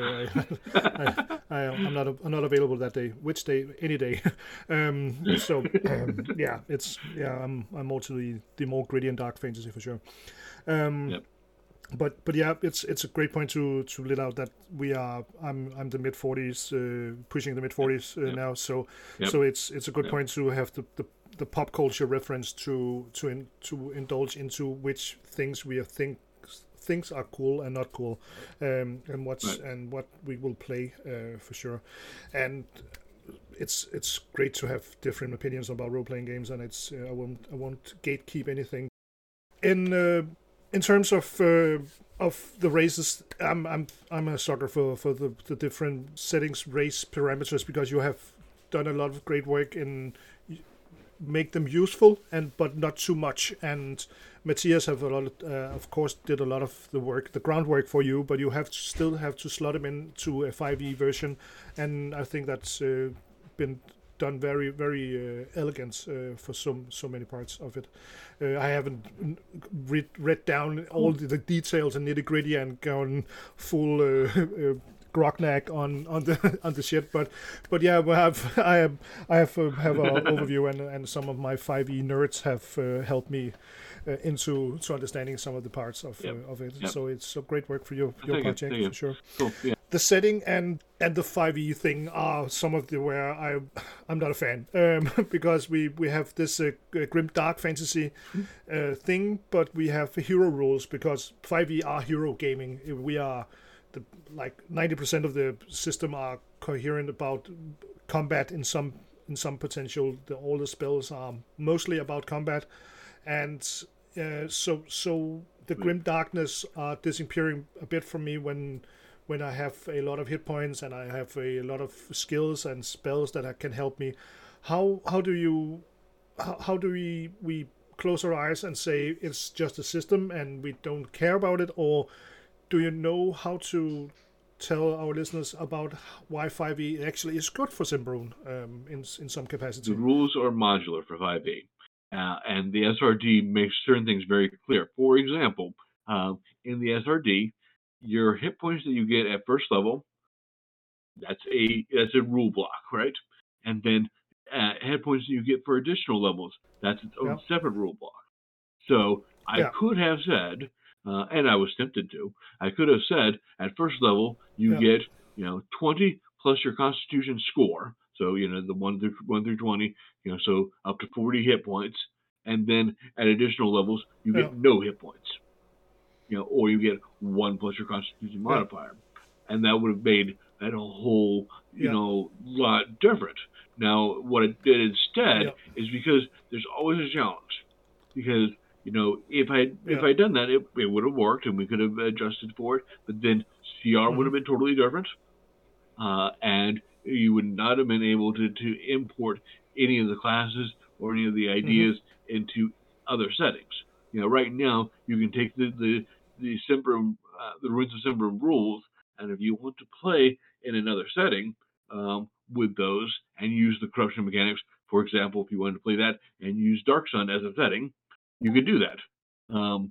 I, I, I'm not I'm not available that day. Which day? Any day. um, so um, yeah, it's yeah. I'm I'm more to the the more gritty and dark fantasy for sure. Um, yep. But but yeah, it's it's a great point to to let out that we are I'm I'm the mid forties, uh, pushing the mid forties uh, yep. now. So yep. so it's it's a good yep. point to have the, the, the pop culture reference to to in, to indulge into which things we think things are cool and not cool, um, and what's right. and what we will play uh, for sure, and. It's it's great to have different opinions about role playing games, and it's uh, I won't I won't gatekeep anything. In uh, in terms of uh, of the races, I'm I'm I'm a sucker for for the, the different settings, race parameters, because you have done a lot of great work in make them useful and but not too much. And Matthias have a lot of, uh, of course, did a lot of the work, the groundwork for you, but you have to still have to slot them into a five E version, and I think that's uh, been done very very uh, elegant uh, for so so many parts of it. Uh, I haven't read read down all the, the details and nitty gritty and gone full uh, uh, grognak on on the on the shit, but but yeah, we have I have I have uh, have an overview, and and some of my five E nerds have uh, helped me uh, into to understanding some of the parts of yep. uh, of it. Yep. So it's a great work for your your project for sure. Cool. Yeah. The setting and and the five E thing are some of the where I I'm not a fan, um, because we we have this uh, grim dark fantasy uh, thing, but we have hero rules because five E are hero gaming. We are the, like ninety percent of the system are coherent about combat in some in some potential. The, all the spells are mostly about combat, and uh, so so the grim darkness are disappearing a bit from me when. when I have a lot of hit points and I have a lot of skills and spells that can help me. How how do you how, how do we we close our eyes and say it's just a system and we don't care about it, or do you know how to tell our listeners about why five E actually is good for Symbaroum um, in in some capacity? The rules are modular for five E, uh, and the S R D makes certain things very clear. For example, uh, in the S R D, your hit points that you get at first level, that's a that's a rule block, right? And then uh, hit points that you get for additional levels, that's its own yeah. separate rule block. So I yeah. could have said, uh, and I was tempted to, I could have said at first level you yeah. get you know twenty plus your Constitution score, so you know the one through one through twenty, you know, so up to forty hit points, and then at additional levels you get no hit points. You know, or you get one plus your Constitution modifier, yeah. and that would have made that a whole, you yeah. know, lot different. Now, what it did instead yeah. is because there's always a challenge. Because you know, if I if I'd done that, it, it would have worked, and we could have adjusted for it. But then C R mm-hmm. would have been totally different, uh, and you would not have been able to to import any of the classes or any of the ideas mm-hmm. into other settings. You know, right now you can take the the the Symbaroum, uh, the Ruins of Symbaroum rules, and if you want to play in another setting um, with those and use the corruption mechanics, for example, if you wanted to play that and use Dark Sun as a setting, you could do that. Um,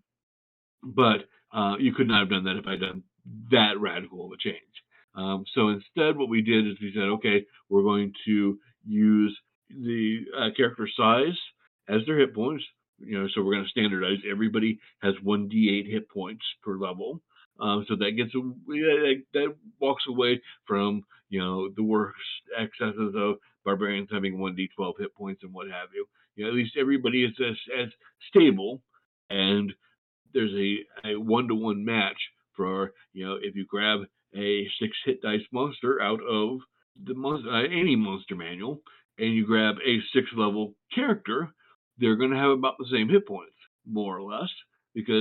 but uh, you could not have done that if I'd done that radical of a change. Um, so instead, what we did is we said, okay, we're going to use the uh, character size as their hit points. You know, so we're going to standardize. Everybody has one d eight hit points per level. Um, so that gets that walks away from you know the worst excesses of barbarians having one d twelve hit points and what have you. You know, at least everybody is as, as stable, and there's a, a one-to-one match for you know if you grab a six hit dice monster out of the monster, uh, any monster manual, and you grab a six level character, they're going to have about the same hit points, more or less, because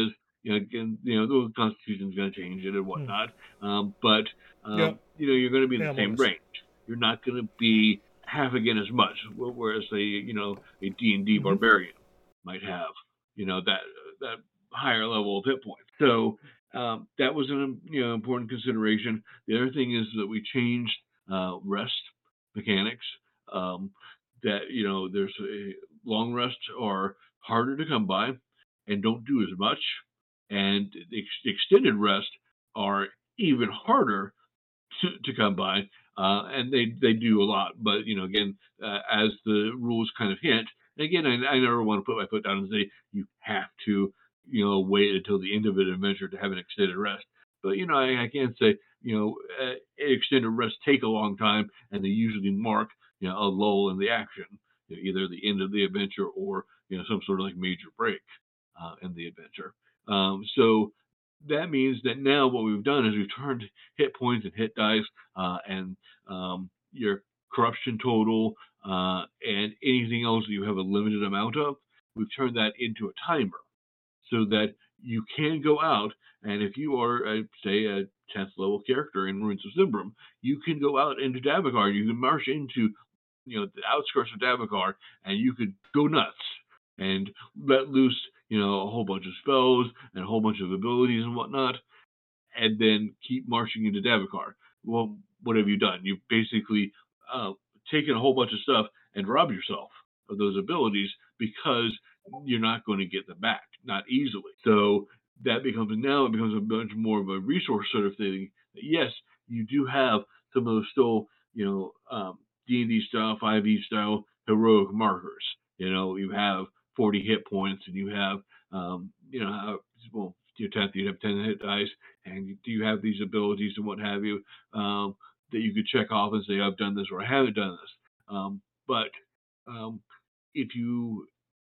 You know, again, you know, the Constitution's going to change it and whatnot. Mm. Um, but um, yeah. you know, you're going to be in yeah, the same range. You're not going to be half again as much. Whereas a you know a D and D mm-hmm. barbarian might have, you know, that that higher level of hit points. So um, that was an you know important consideration. The other thing is that we changed uh, rest mechanics. Um, that you know, there's a long rests are harder to come by and don't do as much. And ex- extended rest are even harder to, to come by, uh, and they, they do a lot. But, you know, again, uh, as the rules kind of hint, and again, I, I never want to put my foot down and say you have to, you know, wait until the end of an adventure to have an extended rest. But, you know, I, I can't say, you know, uh, extended rests take a long time, and they usually mark, you know, a lull in the action, you know, either the end of the adventure or, you know, some sort of like major break uh, in the adventure. Um, so that means that now what we've done is we've turned hit points and hit dice uh, and um, your corruption total uh, and anything else that you have a limited amount of, we've turned that into a timer so that you can go out, and if you are, uh, say, a tenth level character in Ruins of Simbram, you can go out into Davokar, you can march into, you know, the outskirts of Davokar, and you could go nuts and let loose, you know, a whole bunch of spells and a whole bunch of abilities and whatnot, and then keep marching into Davokar. Well, what have you done? You've basically uh, taken a whole bunch of stuff and robbed yourself of those abilities because you're not going to get them back, not easily. So that becomes, now it becomes a much more of a resource sort of thing. Yes, you do have some of those still, you know, um, D and D style, five E style heroic markers. You know, you have forty hit points, and you have, um, you know, well, your tenth, you have ten hit dice, and do you have these abilities and what have you um, that you could check off and say, I've done this or I haven't done this. Um, but um, if you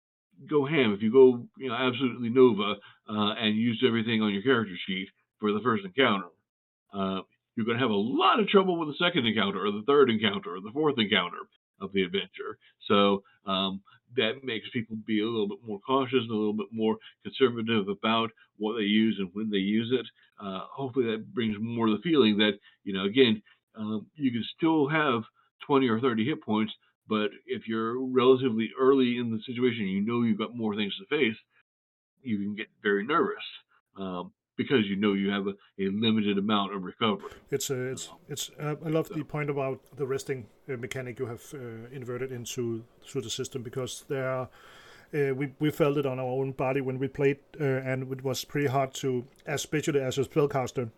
go ham, if you go, you know, absolutely Nova uh, and use everything on your character sheet for the first encounter, uh, you're going to have a lot of trouble with the second encounter or the third encounter or the fourth encounter of the adventure. So um, that makes people be a little bit more cautious and a little bit more conservative about what they use and when they use it. Uh, hopefully that brings more of the feeling that, you know, again, um, you can still have twenty or thirty hit points, but if you're relatively early in the situation, you know you've got more things to face, you can get very nervous. Um, because you know you have a, a limited amount of recovery. It's uh, it's it's. Uh, I love so. the point about the resting uh, mechanic you have uh, inverted into through the system, because there are, uh, we we felt it on our own body when we played, uh, and it was pretty hard to, especially as a spellcaster,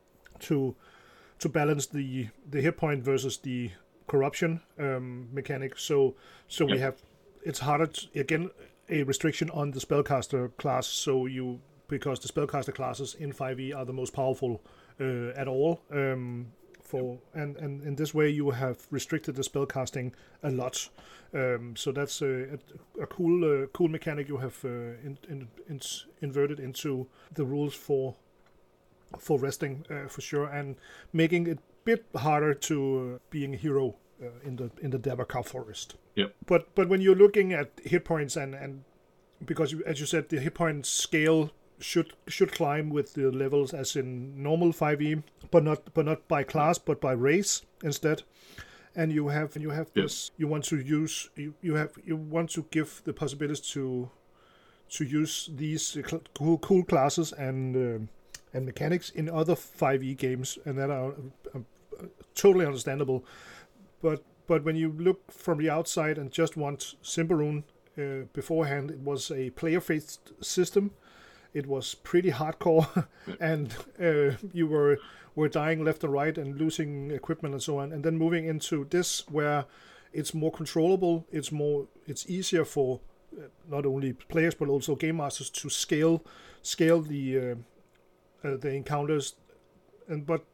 to to balance the the hit point versus the corruption um, mechanic. So so yep. we have, it's harder to, again, a restriction on the spellcaster class. So you. Because the spellcaster classes in five E are the most powerful uh, at all. Um, for and, and in this way, you have restricted the spellcasting a lot. Um, so that's a, a, a cool uh, cool mechanic you have uh, in, in, in, inverted into the rules for for resting uh, for sure, and making it a bit harder to uh, being a hero uh, in the in the Davokar forest. Yep. But but when you're looking at hit points and and because you, as you said, the hit point scale should should climb with the levels as in normal five E, but not but not by class, but by race instead. And you have you have yep. this. You want to use you, you have you want to give the possibility to to use these cool cool classes and uh, and mechanics in other five E games, and that are uh, uh, totally understandable. But but when you look from the outside and just want Symbaroum uh, beforehand, it was a player-faced system. It was pretty hardcore, and uh, you were were dying left and right and losing equipment and so on. And then moving into this, where it's more controllable, it's more, it's easier for uh, not only players but also game masters to scale scale the uh, uh, the encounters. And but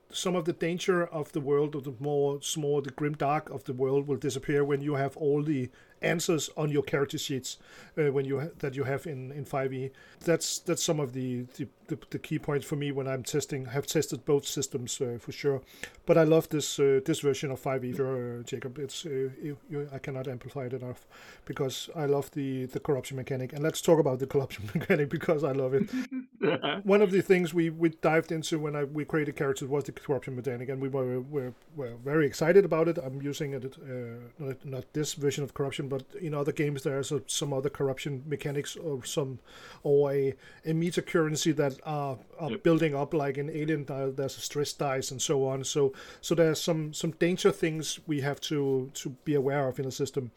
some of the danger of the world, or the more, more the grim dark of the world, will disappear when you have all the answers on your character sheets uh, when you ha- that you have in, in five E. That's that's some of the the, the the key points for me when I'm testing. Have tested both systems uh, for sure, but I love this uh, this version of five E. Sure, uh, Jacob, it's uh, you, you, I cannot amplify it enough because I love the the corruption mechanic, and let's talk about the corruption mechanic because I love it. One of the things we, we dived into when I we created characters was the corruption mechanic, and we were were, were very excited about it. I'm using it uh, not, not this version of corruption, but in other games there are some other corruption mechanics or some or a, a meta currency that are, are yep. building up, like in Alien. Uh, there's a stress dice and so on. So so there's some some danger things we have to to be aware of in the system.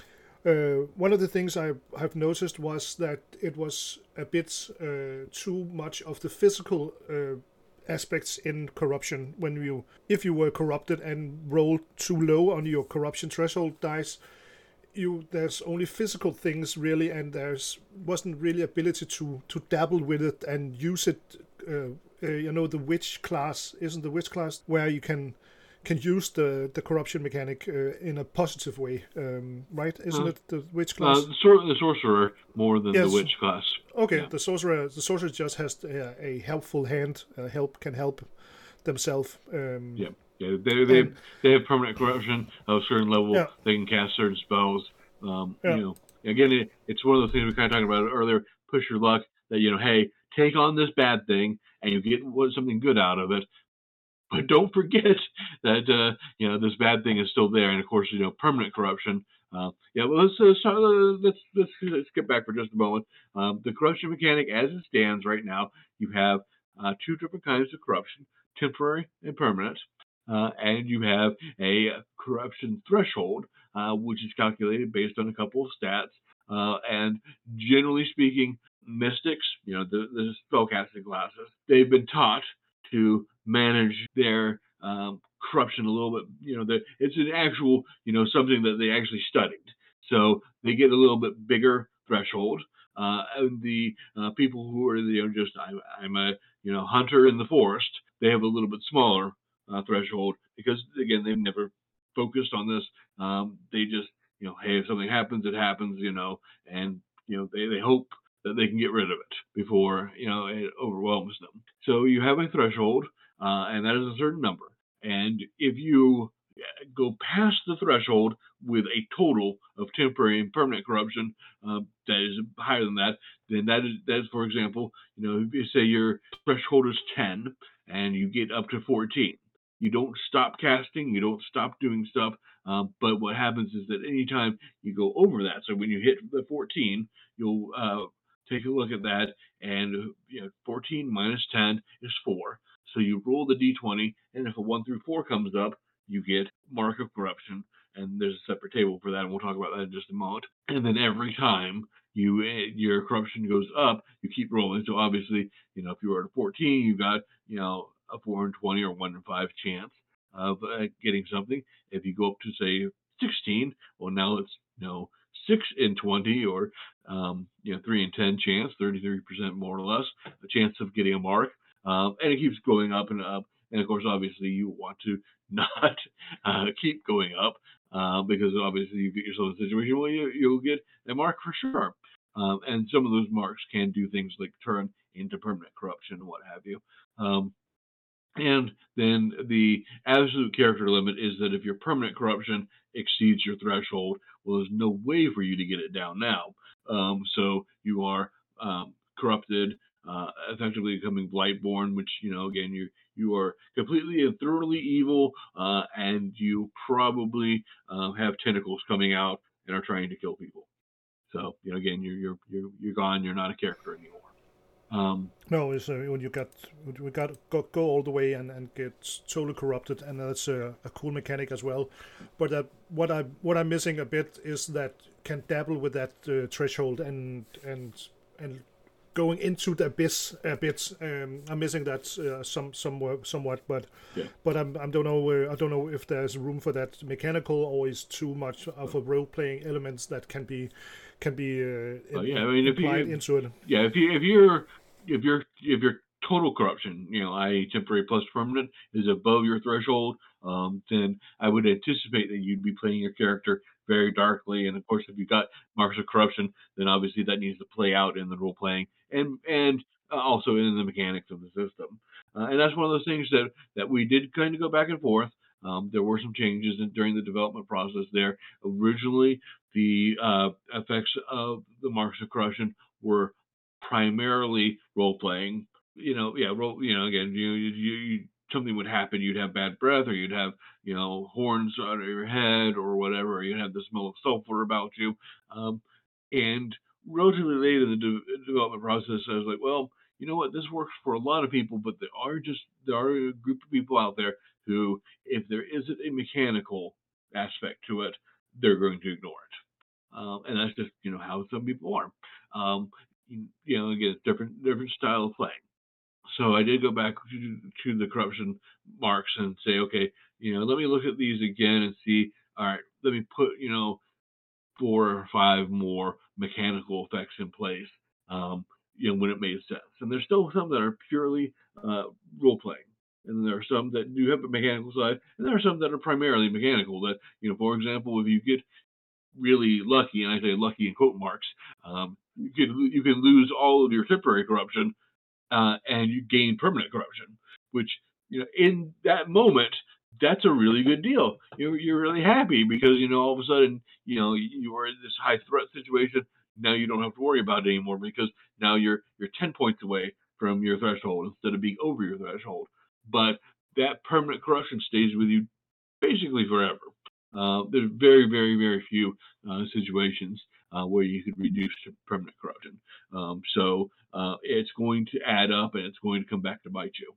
Uh, one of the things I have noticed was that it was a bit uh, too much of the physical uh, aspects in corruption. When you, if you were corrupted and rolled too low on your corruption threshold dice, you there's only physical things really, and there's wasn't really ability to to dabble with it and use it. Uh, uh, you know, the witch class isn't the witch class where you can. can use the, the corruption mechanic uh, in a positive way, um, right? Isn't uh, it the witch class? Uh, the, sor- the sorcerer more than yes. the witch class. Okay, yeah. the sorcerer the sorcerer just has uh, a helpful hand, uh, help can help themselves. Um, yeah, yeah. They they and, they have permanent corruption of a certain level. Yeah. They can cast certain spells. Um, yeah. You know, again, it, it's one of those things we kind of talked about earlier. Push your luck. That you know, hey, take on this bad thing, and you get what, something good out of it. But don't forget that uh, you know this bad thing is still there, and of course you know permanent corruption. Uh, yeah, well let's, uh, start, uh, let's let's let's get back for just a moment. Um, the corruption mechanic, as it stands right now, you have uh, two different kinds of corruption: temporary and permanent, uh, and you have a corruption threshold, uh, which is calculated based on a couple of stats. Uh, and generally speaking, mystics, you know, the, the spellcasting classes, they've been taught to manage their um, corruption a little bit. You know, the, it's an actual, you know, something that they actually studied. So they get a little bit bigger threshold. Uh, and the uh, people who are, you know, just I, I'm a, you know, hunter in the forest, they have a little bit smaller uh, threshold because, again, they've never focused on this. Um, they just, you know, hey, if something happens, it happens, you know, and, you know, they, they hope that they can get rid of it before, you know, it overwhelms them. So you have a threshold, uh, and that is a certain number. And if you go past the threshold with a total of temporary and permanent corruption uh, that is higher than that, then that is, that is, for example, you know, if you say your threshold is ten and you get up to fourteen, you don't stop casting, you don't stop doing stuff, um, but what happens is that anytime you go over that, so when you hit the fourteen, you'll uh, take a look at that, and you know, fourteen minus ten is four. So you roll the d twenty, and if a one through four comes up, you get mark of corruption, and there's a separate table for that, and we'll talk about that in just a moment. And then every time you your corruption goes up, you keep rolling. So obviously, you know, if you were at a fourteen, you got, you know, a four in twenty or one in five chance of uh, getting something. If you go up to say sixteen, well, now it's, you know, six in twenty or um, you know, three in ten chance, thirty-three percent more or less, a chance of getting a mark. Um, and it keeps going up and up. And of course, obviously, you want to not uh, keep going up uh, because obviously you get yourself in a situation where you, you'll get a mark for sure. Um, and some of those marks can do things like turn into permanent corruption and what have you. Um, and then the absolute character limit is that if your permanent corruption exceeds your threshold, well, there's no way for you to get it down now. Um, so you are um, corrupted, uh, effectively becoming Blightborn, which, you know, again, you you are completely and thoroughly evil, uh, and you probably uh, have tentacles coming out and are trying to kill people. So, you know, again, you're you're you're, you're gone. You're not a character anymore. Um, no, it's uh, when you got we got go, go all the way and, and get totally corrupted, and that's a, a cool mechanic as well. But uh, what I what I'm missing a bit is that can dabble with that uh, threshold and and and going into the abyss a bit. Um, I'm missing that uh, some somewhat somewhat, but yeah. but I'm I don't know uh, I don't know if there's room for that mechanical, or is too much of a role playing elements that can be. Can be uh, oh, yeah. I mean, applied if you, into it. Yeah, if you if you're if you're if you're total corruption, you know, that is temporary plus permanent, is above your threshold, um, then I would anticipate that you'd be playing your character very darkly. And of course, if you've got marks of corruption, then obviously that needs to play out in the role playing and and uh, also in the mechanics of the system. Uh, and that's one of those things that that we did kind of go back and forth. Um, there were some changes in, during the development process there. Originally, the uh, effects of the marks of corruption were primarily role playing. You know, yeah, role. You know, again, you, you, you something would happen. You'd have bad breath, or you'd have you know horns out of your head, or whatever. Or you'd have the smell of sulfur about you. Um, and relatively late in the de- development process, I was like, well, you know what, this works for a lot of people, but there are just there are a group of people out there who, if there isn't a mechanical aspect to it, they're going to ignore it. Um, and that's just you know how some people are. Um, you, you know, again, different different style of playing. So I did go back to, to the corruption marks and say, okay, you know, let me look at these again and see. All right, let me put you know four or five more mechanical effects in place. Um, you know, when it made sense. And there's still some that are purely uh, role playing. And there are some that do have a mechanical side, and there are some that are primarily mechanical. That, you know, for example, if you get really lucky, and I say lucky in quote marks, um, you can you can lose all of your temporary corruption, uh, and you gain permanent corruption, which you know in that moment that's a really good deal. You're you're really happy because you know all of a sudden you know you were in this high threat situation. Now you don't have to worry about it anymore because now you're you're ten points away from your threshold instead of being over your threshold. But that permanent corruption stays with you basically forever. Uh, there's very, very, very few uh, situations uh, where you could reduce to permanent corruption. Um, so uh, it's going to add up and it's going to come back to bite you.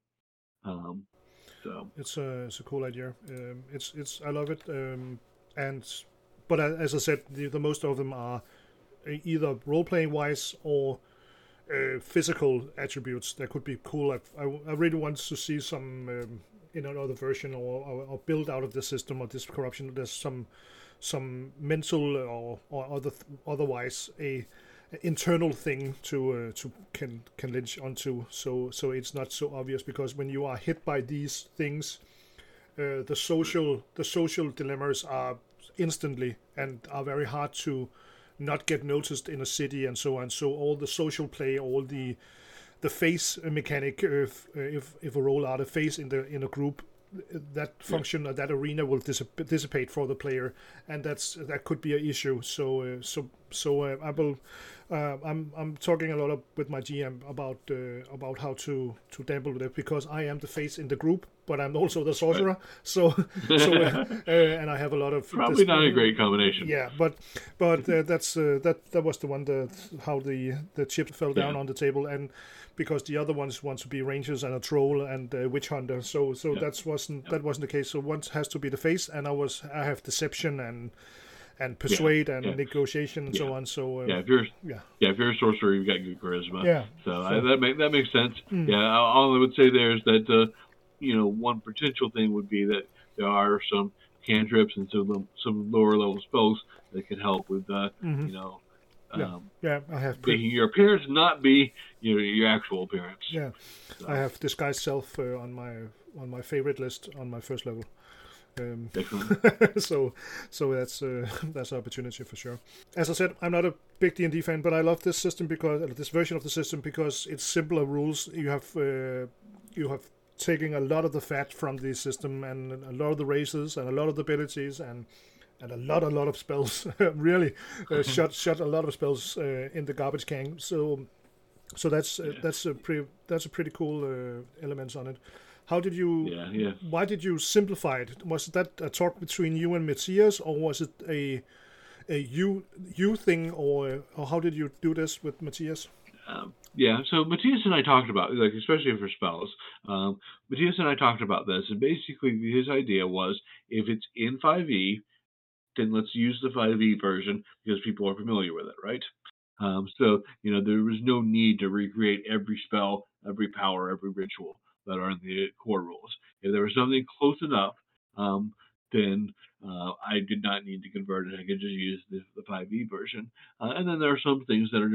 Um, so It's a it's a cool idea. Um, it's it's I love it. Um, and but as I said, the, the most of them are either role playing wise or uh, physical attributes that could be cool. I, I, I really want to see some um, in another version or, or, or build out of the system or this corruption. There's some some mental or or other otherwise a internal thing to uh, to can can lynch onto, so so it's not so obvious, because when you are hit by these things, uh, the social the social dilemmas are instantly and are very hard to not get noticed in a city and so on. So all the social play, all the the face mechanic, if if if a roll out a face in the in a group, that function or that arena will dissip- dissipate for the player, and that's that could be an issue. So uh, so so uh, I will. Uh, I'm I'm talking a lot of, with my G M about uh, about how to to dabble with it, because I am the face in the group, but I'm also the sorcerer. So so uh, uh, and I have a lot of probably not a great combination. Yeah, but but uh, that's uh, that that was the one that how the the chip fell down Yeah. on the table, and because the other ones want to be rangers and a troll and a witch hunter, so so Yeah. that wasn't that wasn't the case. So one has to be the face, and I was I have deception and and persuade and yeah. negotiation and so Yeah. on. So uh, Yeah, if you're yeah, yeah, if you're a sorcerer, you've got good charisma. Yeah. So, So- I, that make, that makes sense. Mm. Yeah, all I would say there is that uh, you know one potential thing would be that there are some cantrips and some some lower level spells that can help with uh, Mhm. you know Yeah. um, yeah, I have pre- making your appearance not be you know your actual appearance. yeah, So, I have disguised self uh, on my on my favorite list on my first level. Um, excellent. so so that's uh, that's an opportunity for sure. As I said, I'm not a big D and D fan, but I love this system because uh, this version of the system because it's simpler rules. You have uh, you have taken a lot of the fat from the system and a lot of the races and a lot of the abilities and and a lot a lot of spells. Really uh, shot shot a lot of spells uh, in the garbage can. So so that's uh, Yeah. that's a pretty that's a pretty cool uh, elements on it. How did you? Yeah, yeah. Why did you simplify it? Was that a talk between you and Matthias, or was it a a you you thing, or or how did you do this with Matthias? Um, yeah, so Matthias and I talked about, like, especially for spells. Um, Matthias and I talked about this, and basically his idea was if it's in five E, then let's use the five E version because people are familiar with it, right? Um, so, you know, there was no need to recreate every spell, every power, every ritual that are in the core rules. If there was something close enough, um, then uh, I did not need to convert it. I could just use the, the five E version. Uh, and then there are some things that are just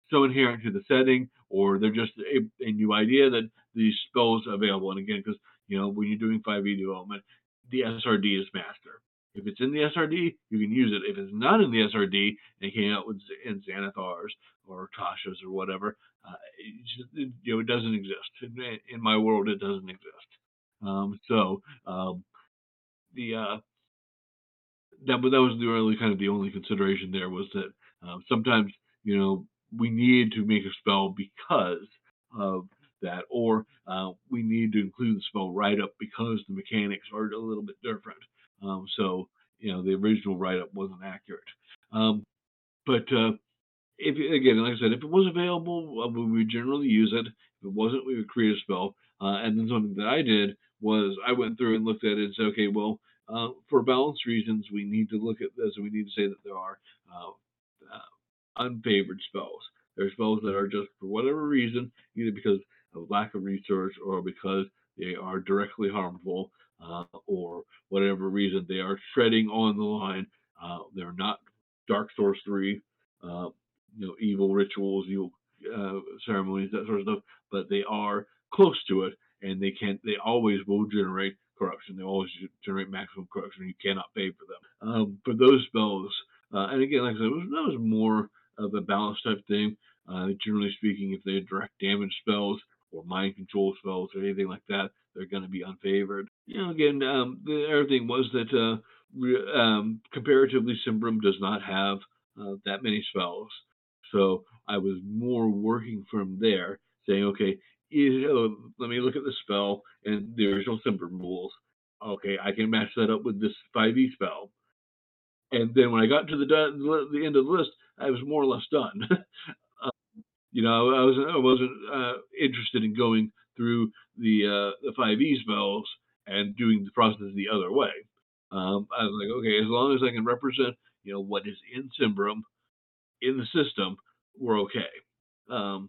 so inherent to the setting, or they're just a, a new idea that these spells available. And again, because you know when you're doing five E development, the S R D is master. If it's in the S R D, you can use it. If it's not in the S R D and came out with in Xanathars or Tasha's or whatever, uh, it just, it, you know, it doesn't exist. In, in my world, it doesn't exist. Um, so um, the uh, that that was the really kind of the only consideration there was that uh, sometimes you know we need to make a spell because of that, or uh, we need to include the spell write up because the mechanics are a little bit different. Um, so you know the original write up wasn't accurate. Um, but uh, if again, like I said, if it was available, uh, we would generally use it. If it wasn't, we would create a spell. Uh, and then something that I did was I went through and looked at it and said, okay, well, uh, for balance reasons, we need to look at this and we need to say that there are uh, uh, unfavored spells. There are spells that are just for whatever reason, either because of lack of research or because they are directly harmful, uh, or whatever reason they are treading on the line. Uh, they're not dark sorcery, uh, you know, evil rituals, evil uh, ceremonies, that sort of stuff, but they are close to it, and they can they always will generate corruption. They always generate maximum corruption. You cannot pay for them. Um, for those spells, uh, and again, like I said, it was, that was more of a balance type thing. Uh, generally speaking, if they're direct damage spells or mind control spells or anything like that, they're going to be unfavored. You know, again, um, the other thing was that uh, re- um, comparatively, Symbaroum does not have uh, that many spells. So I was more working from there, saying, okay, you know, let me look at the spell and the original Symbaroum rules. Okay, I can match that up with this five E spell. And then when I got to the the end of the list, I was more or less done. uh, you know, I wasn't I wasn't uh, interested in going through the uh, the five E spells and doing the process the other way. Um, I was like, okay, as long as I can represent, you know, what is in Symbaroum in the system, we're okay. Um,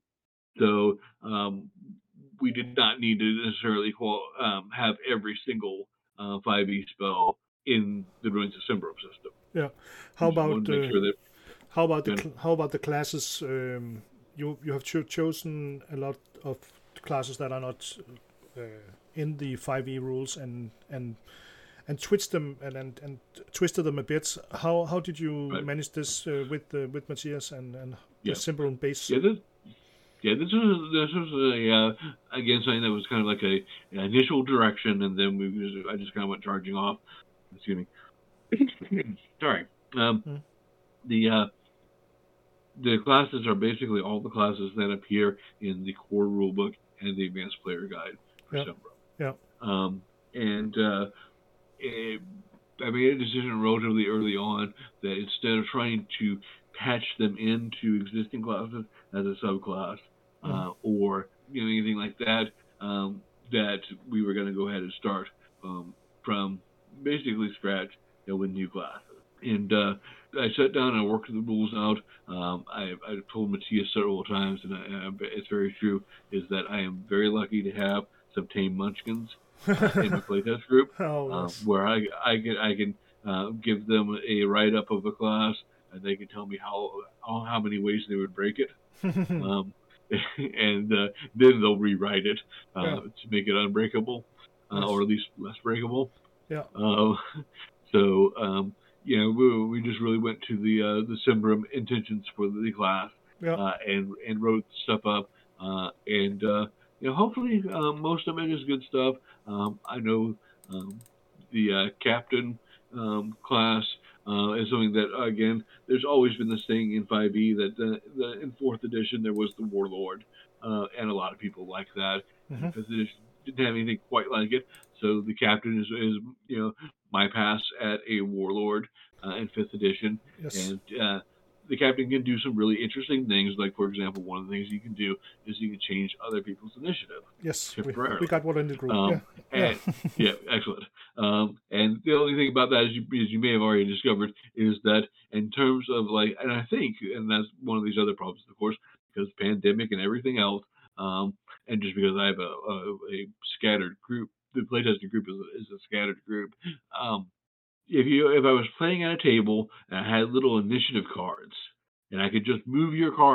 so um, we did not need to necessarily um, have every single uh, five E spell in the Ruins of Symbaroum system. Yeah. How about uh, sure that, how about the cl- how about the classes? Um, you you have cho- chosen a lot of classes that are not uh, in the five E rules and and and twist them and, and, and twisted them a bit. How how did you right. manage this uh, with uh, with Matthias and and yeah. the Symbaroum base? Yeah, this, yeah, this was this was a uh, again something that was kind of like a an initial direction, and then we just, I just kind of went charging off. Excuse me. Sorry. Um, hmm. The uh, the classes are basically all the classes that appear in the core rulebook and the advanced player guide for yeah. Symbaroum. Yeah. Um, and uh, it, I made a decision relatively early on that instead of trying to patch them into existing classes as a subclass, mm-hmm. uh, or you know anything like that, um, that we were going to go ahead and start um, from basically scratch, you know, with new classes. And uh, I sat down and I worked the rules out. Um, I, I told Matthias several times, and I, it's very true, is that I am very lucky to have some tame munchkins uh, in my playtest group, oh, uh, yes. where I, I can I can uh, give them a write up of a class, and they can tell me how how many ways they would break it, um, and uh, then they'll rewrite it uh, yeah. to make it unbreakable, uh, yes. or at least less breakable. Yeah. Uh, so. Um, You know, we, we just really went to the uh, the Symbaroum intentions for the class, yeah. uh, and and wrote stuff up, uh, and uh, you know, hopefully uh, most of it is good stuff. Um, I know um, the uh, captain um, class uh, is something that again, there's always been this thing in five E that the, the in fourth edition there was the warlord, uh, and a lot of people like that. Mm-hmm. And fifth edition didn't have anything quite like it, so the captain is, is you know. my pass at a warlord uh, in fifth edition, yes. and uh, the captain can do some really interesting things. Like, for example, one of the things you can do is you can change other people's initiative. Yes, we, we got one in the group. Um, yeah. And, yeah, excellent. Um, and the only thing about that, as you, as you may have already discovered, is that in terms of like, and I think, and that's one of these other problems, of course, because pandemic and everything else, um, and just because I have a, a, a scattered group. The playtesting group is a, is a scattered group. Um, if you if I was playing at a table and I had little initiative cards, and I could just move your card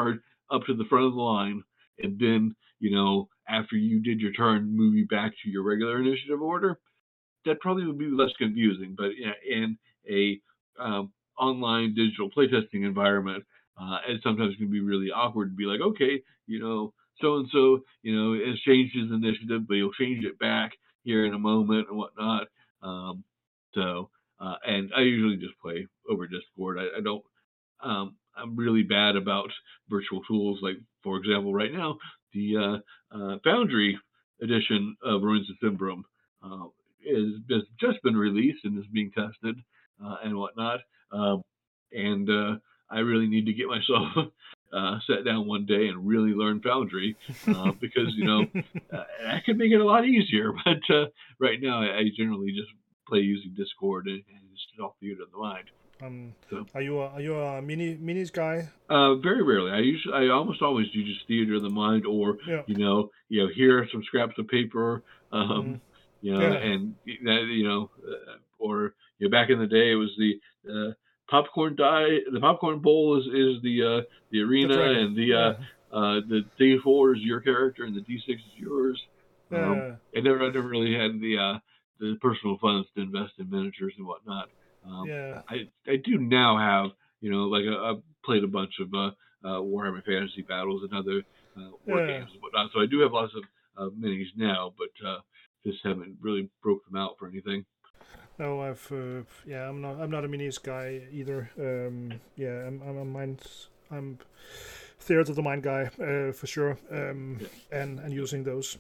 up to the front of the line, and then, you know, after you did your turn, move you back to your regular initiative order, that probably would be less confusing. But yeah, in a um, online digital playtesting environment, uh, it sometimes can be really awkward to be like, okay, you know, so and so, you know, has changed his initiative, but he'll change it back here in a moment and whatnot. Um, so, uh, and I usually just play over Discord. I, I don't. Um, I'm really bad about virtual tools. Like, for example, right now, the uh, uh, Foundry edition of Ruins of Simbrum uh, is has just been released and is being tested uh, and whatnot. Um, and uh, I really need to get myself uh, sat down one day and really learn Foundry uh, because, you know, uh, that could make it a lot easier. But uh, right now, I, I generally just play using Discord, and, and it's all theater of the mind. Um, So, are you a, are you a mini minis guy? Uh, very rarely. I usually, I almost always do just theater of the mind, or Yeah. you know, you know, here are some scraps of paper, um, Mm. you know, Yeah. and that, you know, uh, or you know, back in the day, it was the uh, popcorn die. The popcorn bowl is is the uh, the The arena, dragon. and the Yeah. uh, uh, the D four is your character, and the D six is yours. Um, Yeah. I never, I never really had the uh, the personal funds to invest in miniatures and whatnot. Um, Yeah. I I do now have, you know, like a, I've played a bunch of uh, uh, Warhammer Fantasy Battles and other uh, war Yeah. games and whatnot. So I do have lots of uh, minis now, but uh, just haven't really broke them out for anything. No, I've uh, yeah, I'm not I'm not a minis guy either. Um, yeah, I'm I'm a mind I'm theater of the mind guy uh, for sure. Um, Yeah. and and using those.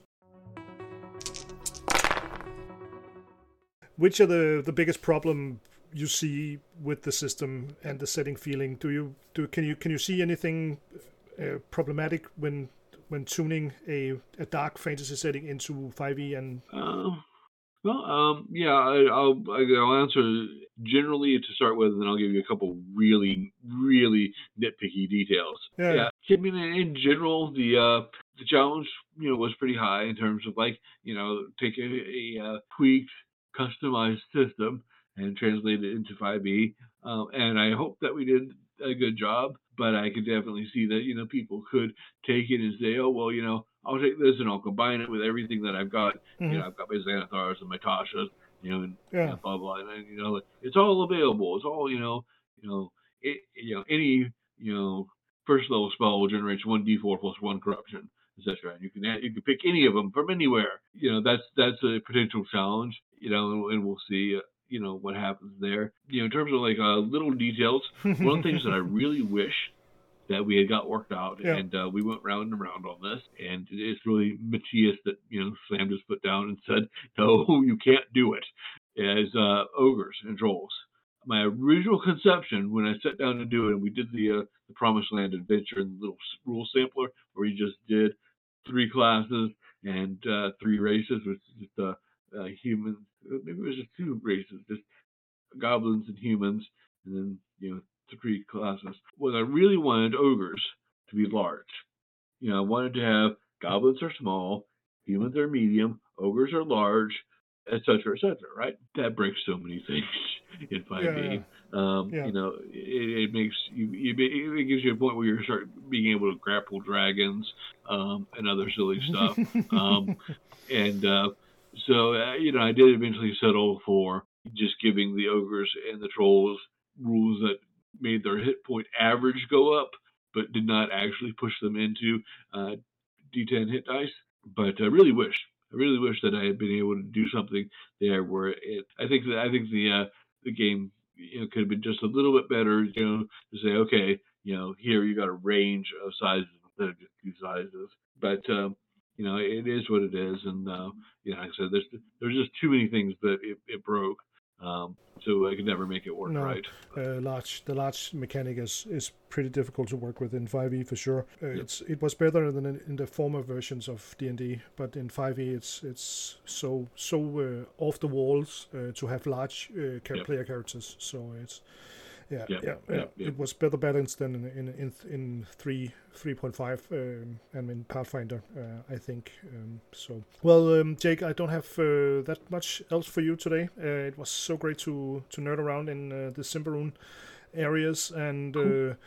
Which are the the biggest problem you see with the system and the setting feeling? Do you do can you can you see anything uh, problematic when when tuning a, a dark fantasy setting into five E? And Um, well, um, yeah, I, I'll I'll answer generally to start with, and then I'll give you a couple really really nitpicky details. yeah, Yeah, I mean, in general, the uh, the challenge, you know, was pretty high in terms of like, you know, take a, a uh, tweaked, customized system and translate it into five E. Um, and I hope that we did a good job, but I could definitely see that, you know, people could take it and say, oh, well, you know, I'll take this and I'll combine it with everything that I've got. mm-hmm. You know, I've got my Xanathars and my Tashas, you know, and yeah, you know, blah blah, and you know, it's all available. It's all, you know, you know, it, you know, any, you know, first level spell will generate one d four plus one corruption, et cetera. And you can add, you can pick any of them from anywhere. You know, that's that's a potential challenge. You know, and we'll see. Uh, you know what happens there. You know, in terms of like uh, little details, one of the things that I really wish that we had got worked out, yeah. and uh, we went round and round on this, and it's really Matthias that, you know, slammed his foot down and said, no, you can't do it, as uh, ogres and trolls. My original conception when I sat down to do it, and we did the uh, the Promised Land adventure and the little rule sampler where you just did three classes and uh, three races, which is just uh, uh, humans, maybe it was just two races, just goblins and humans, and then, you know, three classes. Well, I really wanted ogres to be large. You know, I wanted to have goblins are small, humans are medium, ogres are large, et cetera, et cetera, right? That breaks so many things in five E. Yeah, Um, yeah. You know, it, it makes you, you, it gives you a point where you start being able to grapple dragons um, and other silly stuff. um, and uh, so, uh, you know, I did eventually settle for just giving the ogres and the trolls rules that made their hit point average go up, but did not actually push them into uh, D ten hit dice. But I really wish, I really wish that I had been able to do something there where it. I think that I think the uh, the game, you know, could have been just a little bit better. You know, to say, okay, you know, here you got a range of sizes instead of just two sizes. But um, you know, it is what it is, and uh, you know, like I said, there's there's just too many things that it, it broke. Um, so I could never make it work no, right. Uh, large the large mechanic is, is pretty difficult to work with in five E for sure. Uh, Yep. It's it was better than in, in the former versions of D and D, but in five E it's it's so so uh, off the walls uh, to have large uh, char- Yep. player characters. So it's yeah Yep, yeah, yeah. yep, yep. It was better balanced than in in in, in three three point five um, and in Pathfinder, uh, I think. Um, so well, um, Jake, I don't have uh, that much else for you today. Uh, it was so great to to nerd around in uh, the Simbaroon areas, and uh,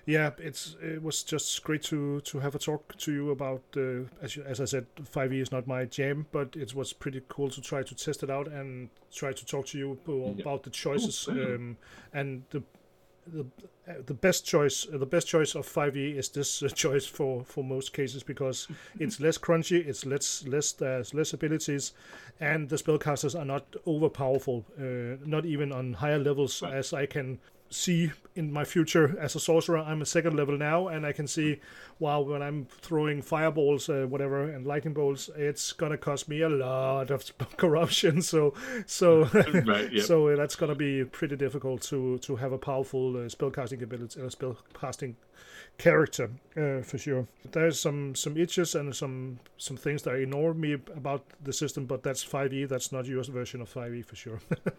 Yeah, it's it was just great to to have a talk to you about. Uh, as you, as I said, five E is not my jam, but it was pretty cool to try to test it out and try to talk to you Yeah. about the choices. Oh, pleasure. Um, and the the uh, the best choice uh, the best choice of five E is this uh, choice for for most cases, because it's less crunchy, it's less less there's less abilities, and the spellcasters are not over powerful, uh, not even on higher levels, Right. as I can see in my future as a sorcerer. I'm a second level now, and I can see, wow, when I'm throwing fireballs, uh, whatever, and lightning bolts, it's gonna cost me a lot of corruption. So, so, Right. Yep. so uh, that's gonna be pretty difficult to to have a powerful uh, spellcasting ability, uh, spellcasting character, uh, for sure. There's some some itches and some some things that annoy me about the system, but that's five E. That's not your version of five E for sure.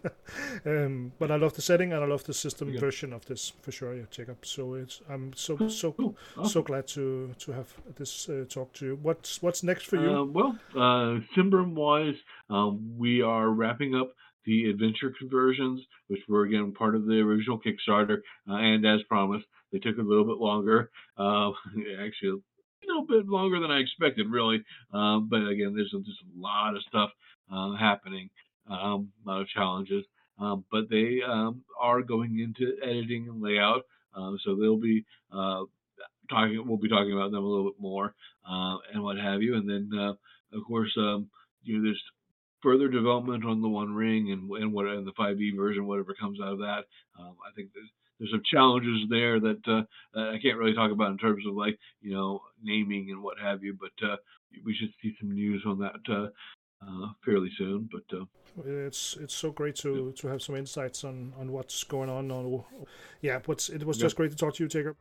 um, but I love the setting and I love the system Okay. version of this for sure, yeah, Jacob. So it's I'm so so Cool. Awesome. so glad to to have this uh, talk to you. What's what's next for you? Uh, well, uh, Symbaroum wise, um, we are wrapping up the adventure conversions, which were again part of the original Kickstarter, uh, and as promised, they took a little bit longer. Uh, actually, a little bit longer than I expected, really. Um, but again, there's just a lot of stuff uh, happening, um, a lot of challenges. Um, but they um, are going into editing and layout, uh, so they'll be uh, talking. We'll be talking about them a little bit more, uh, and what have you. And then, uh, of course, um, you know, there's further development on the One Ring and and what and the five E version, whatever comes out of that. Um, I think there's there's some challenges there that uh, I can't really talk about in terms of like you know naming and what have you. But uh, we should see some news on that uh, uh, fairly soon. But uh, It's it's so great to to have some insights on on what's going on. On yeah, but it was Yep. just great to talk to you, Jacob.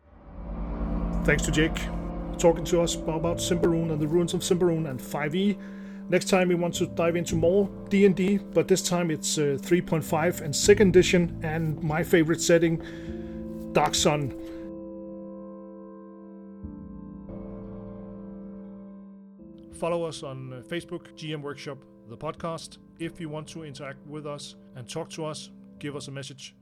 Thanks to Jake talking to us about Symbaroum and the ruins of Symbaroum and five E. Next time we want to dive into more D and D, but this time it's uh, three point five and second edition, and my favorite setting, Dark Sun. Follow us on uh, Facebook, G M Workshop, the podcast. If you want to interact with us and talk to us, give us a message.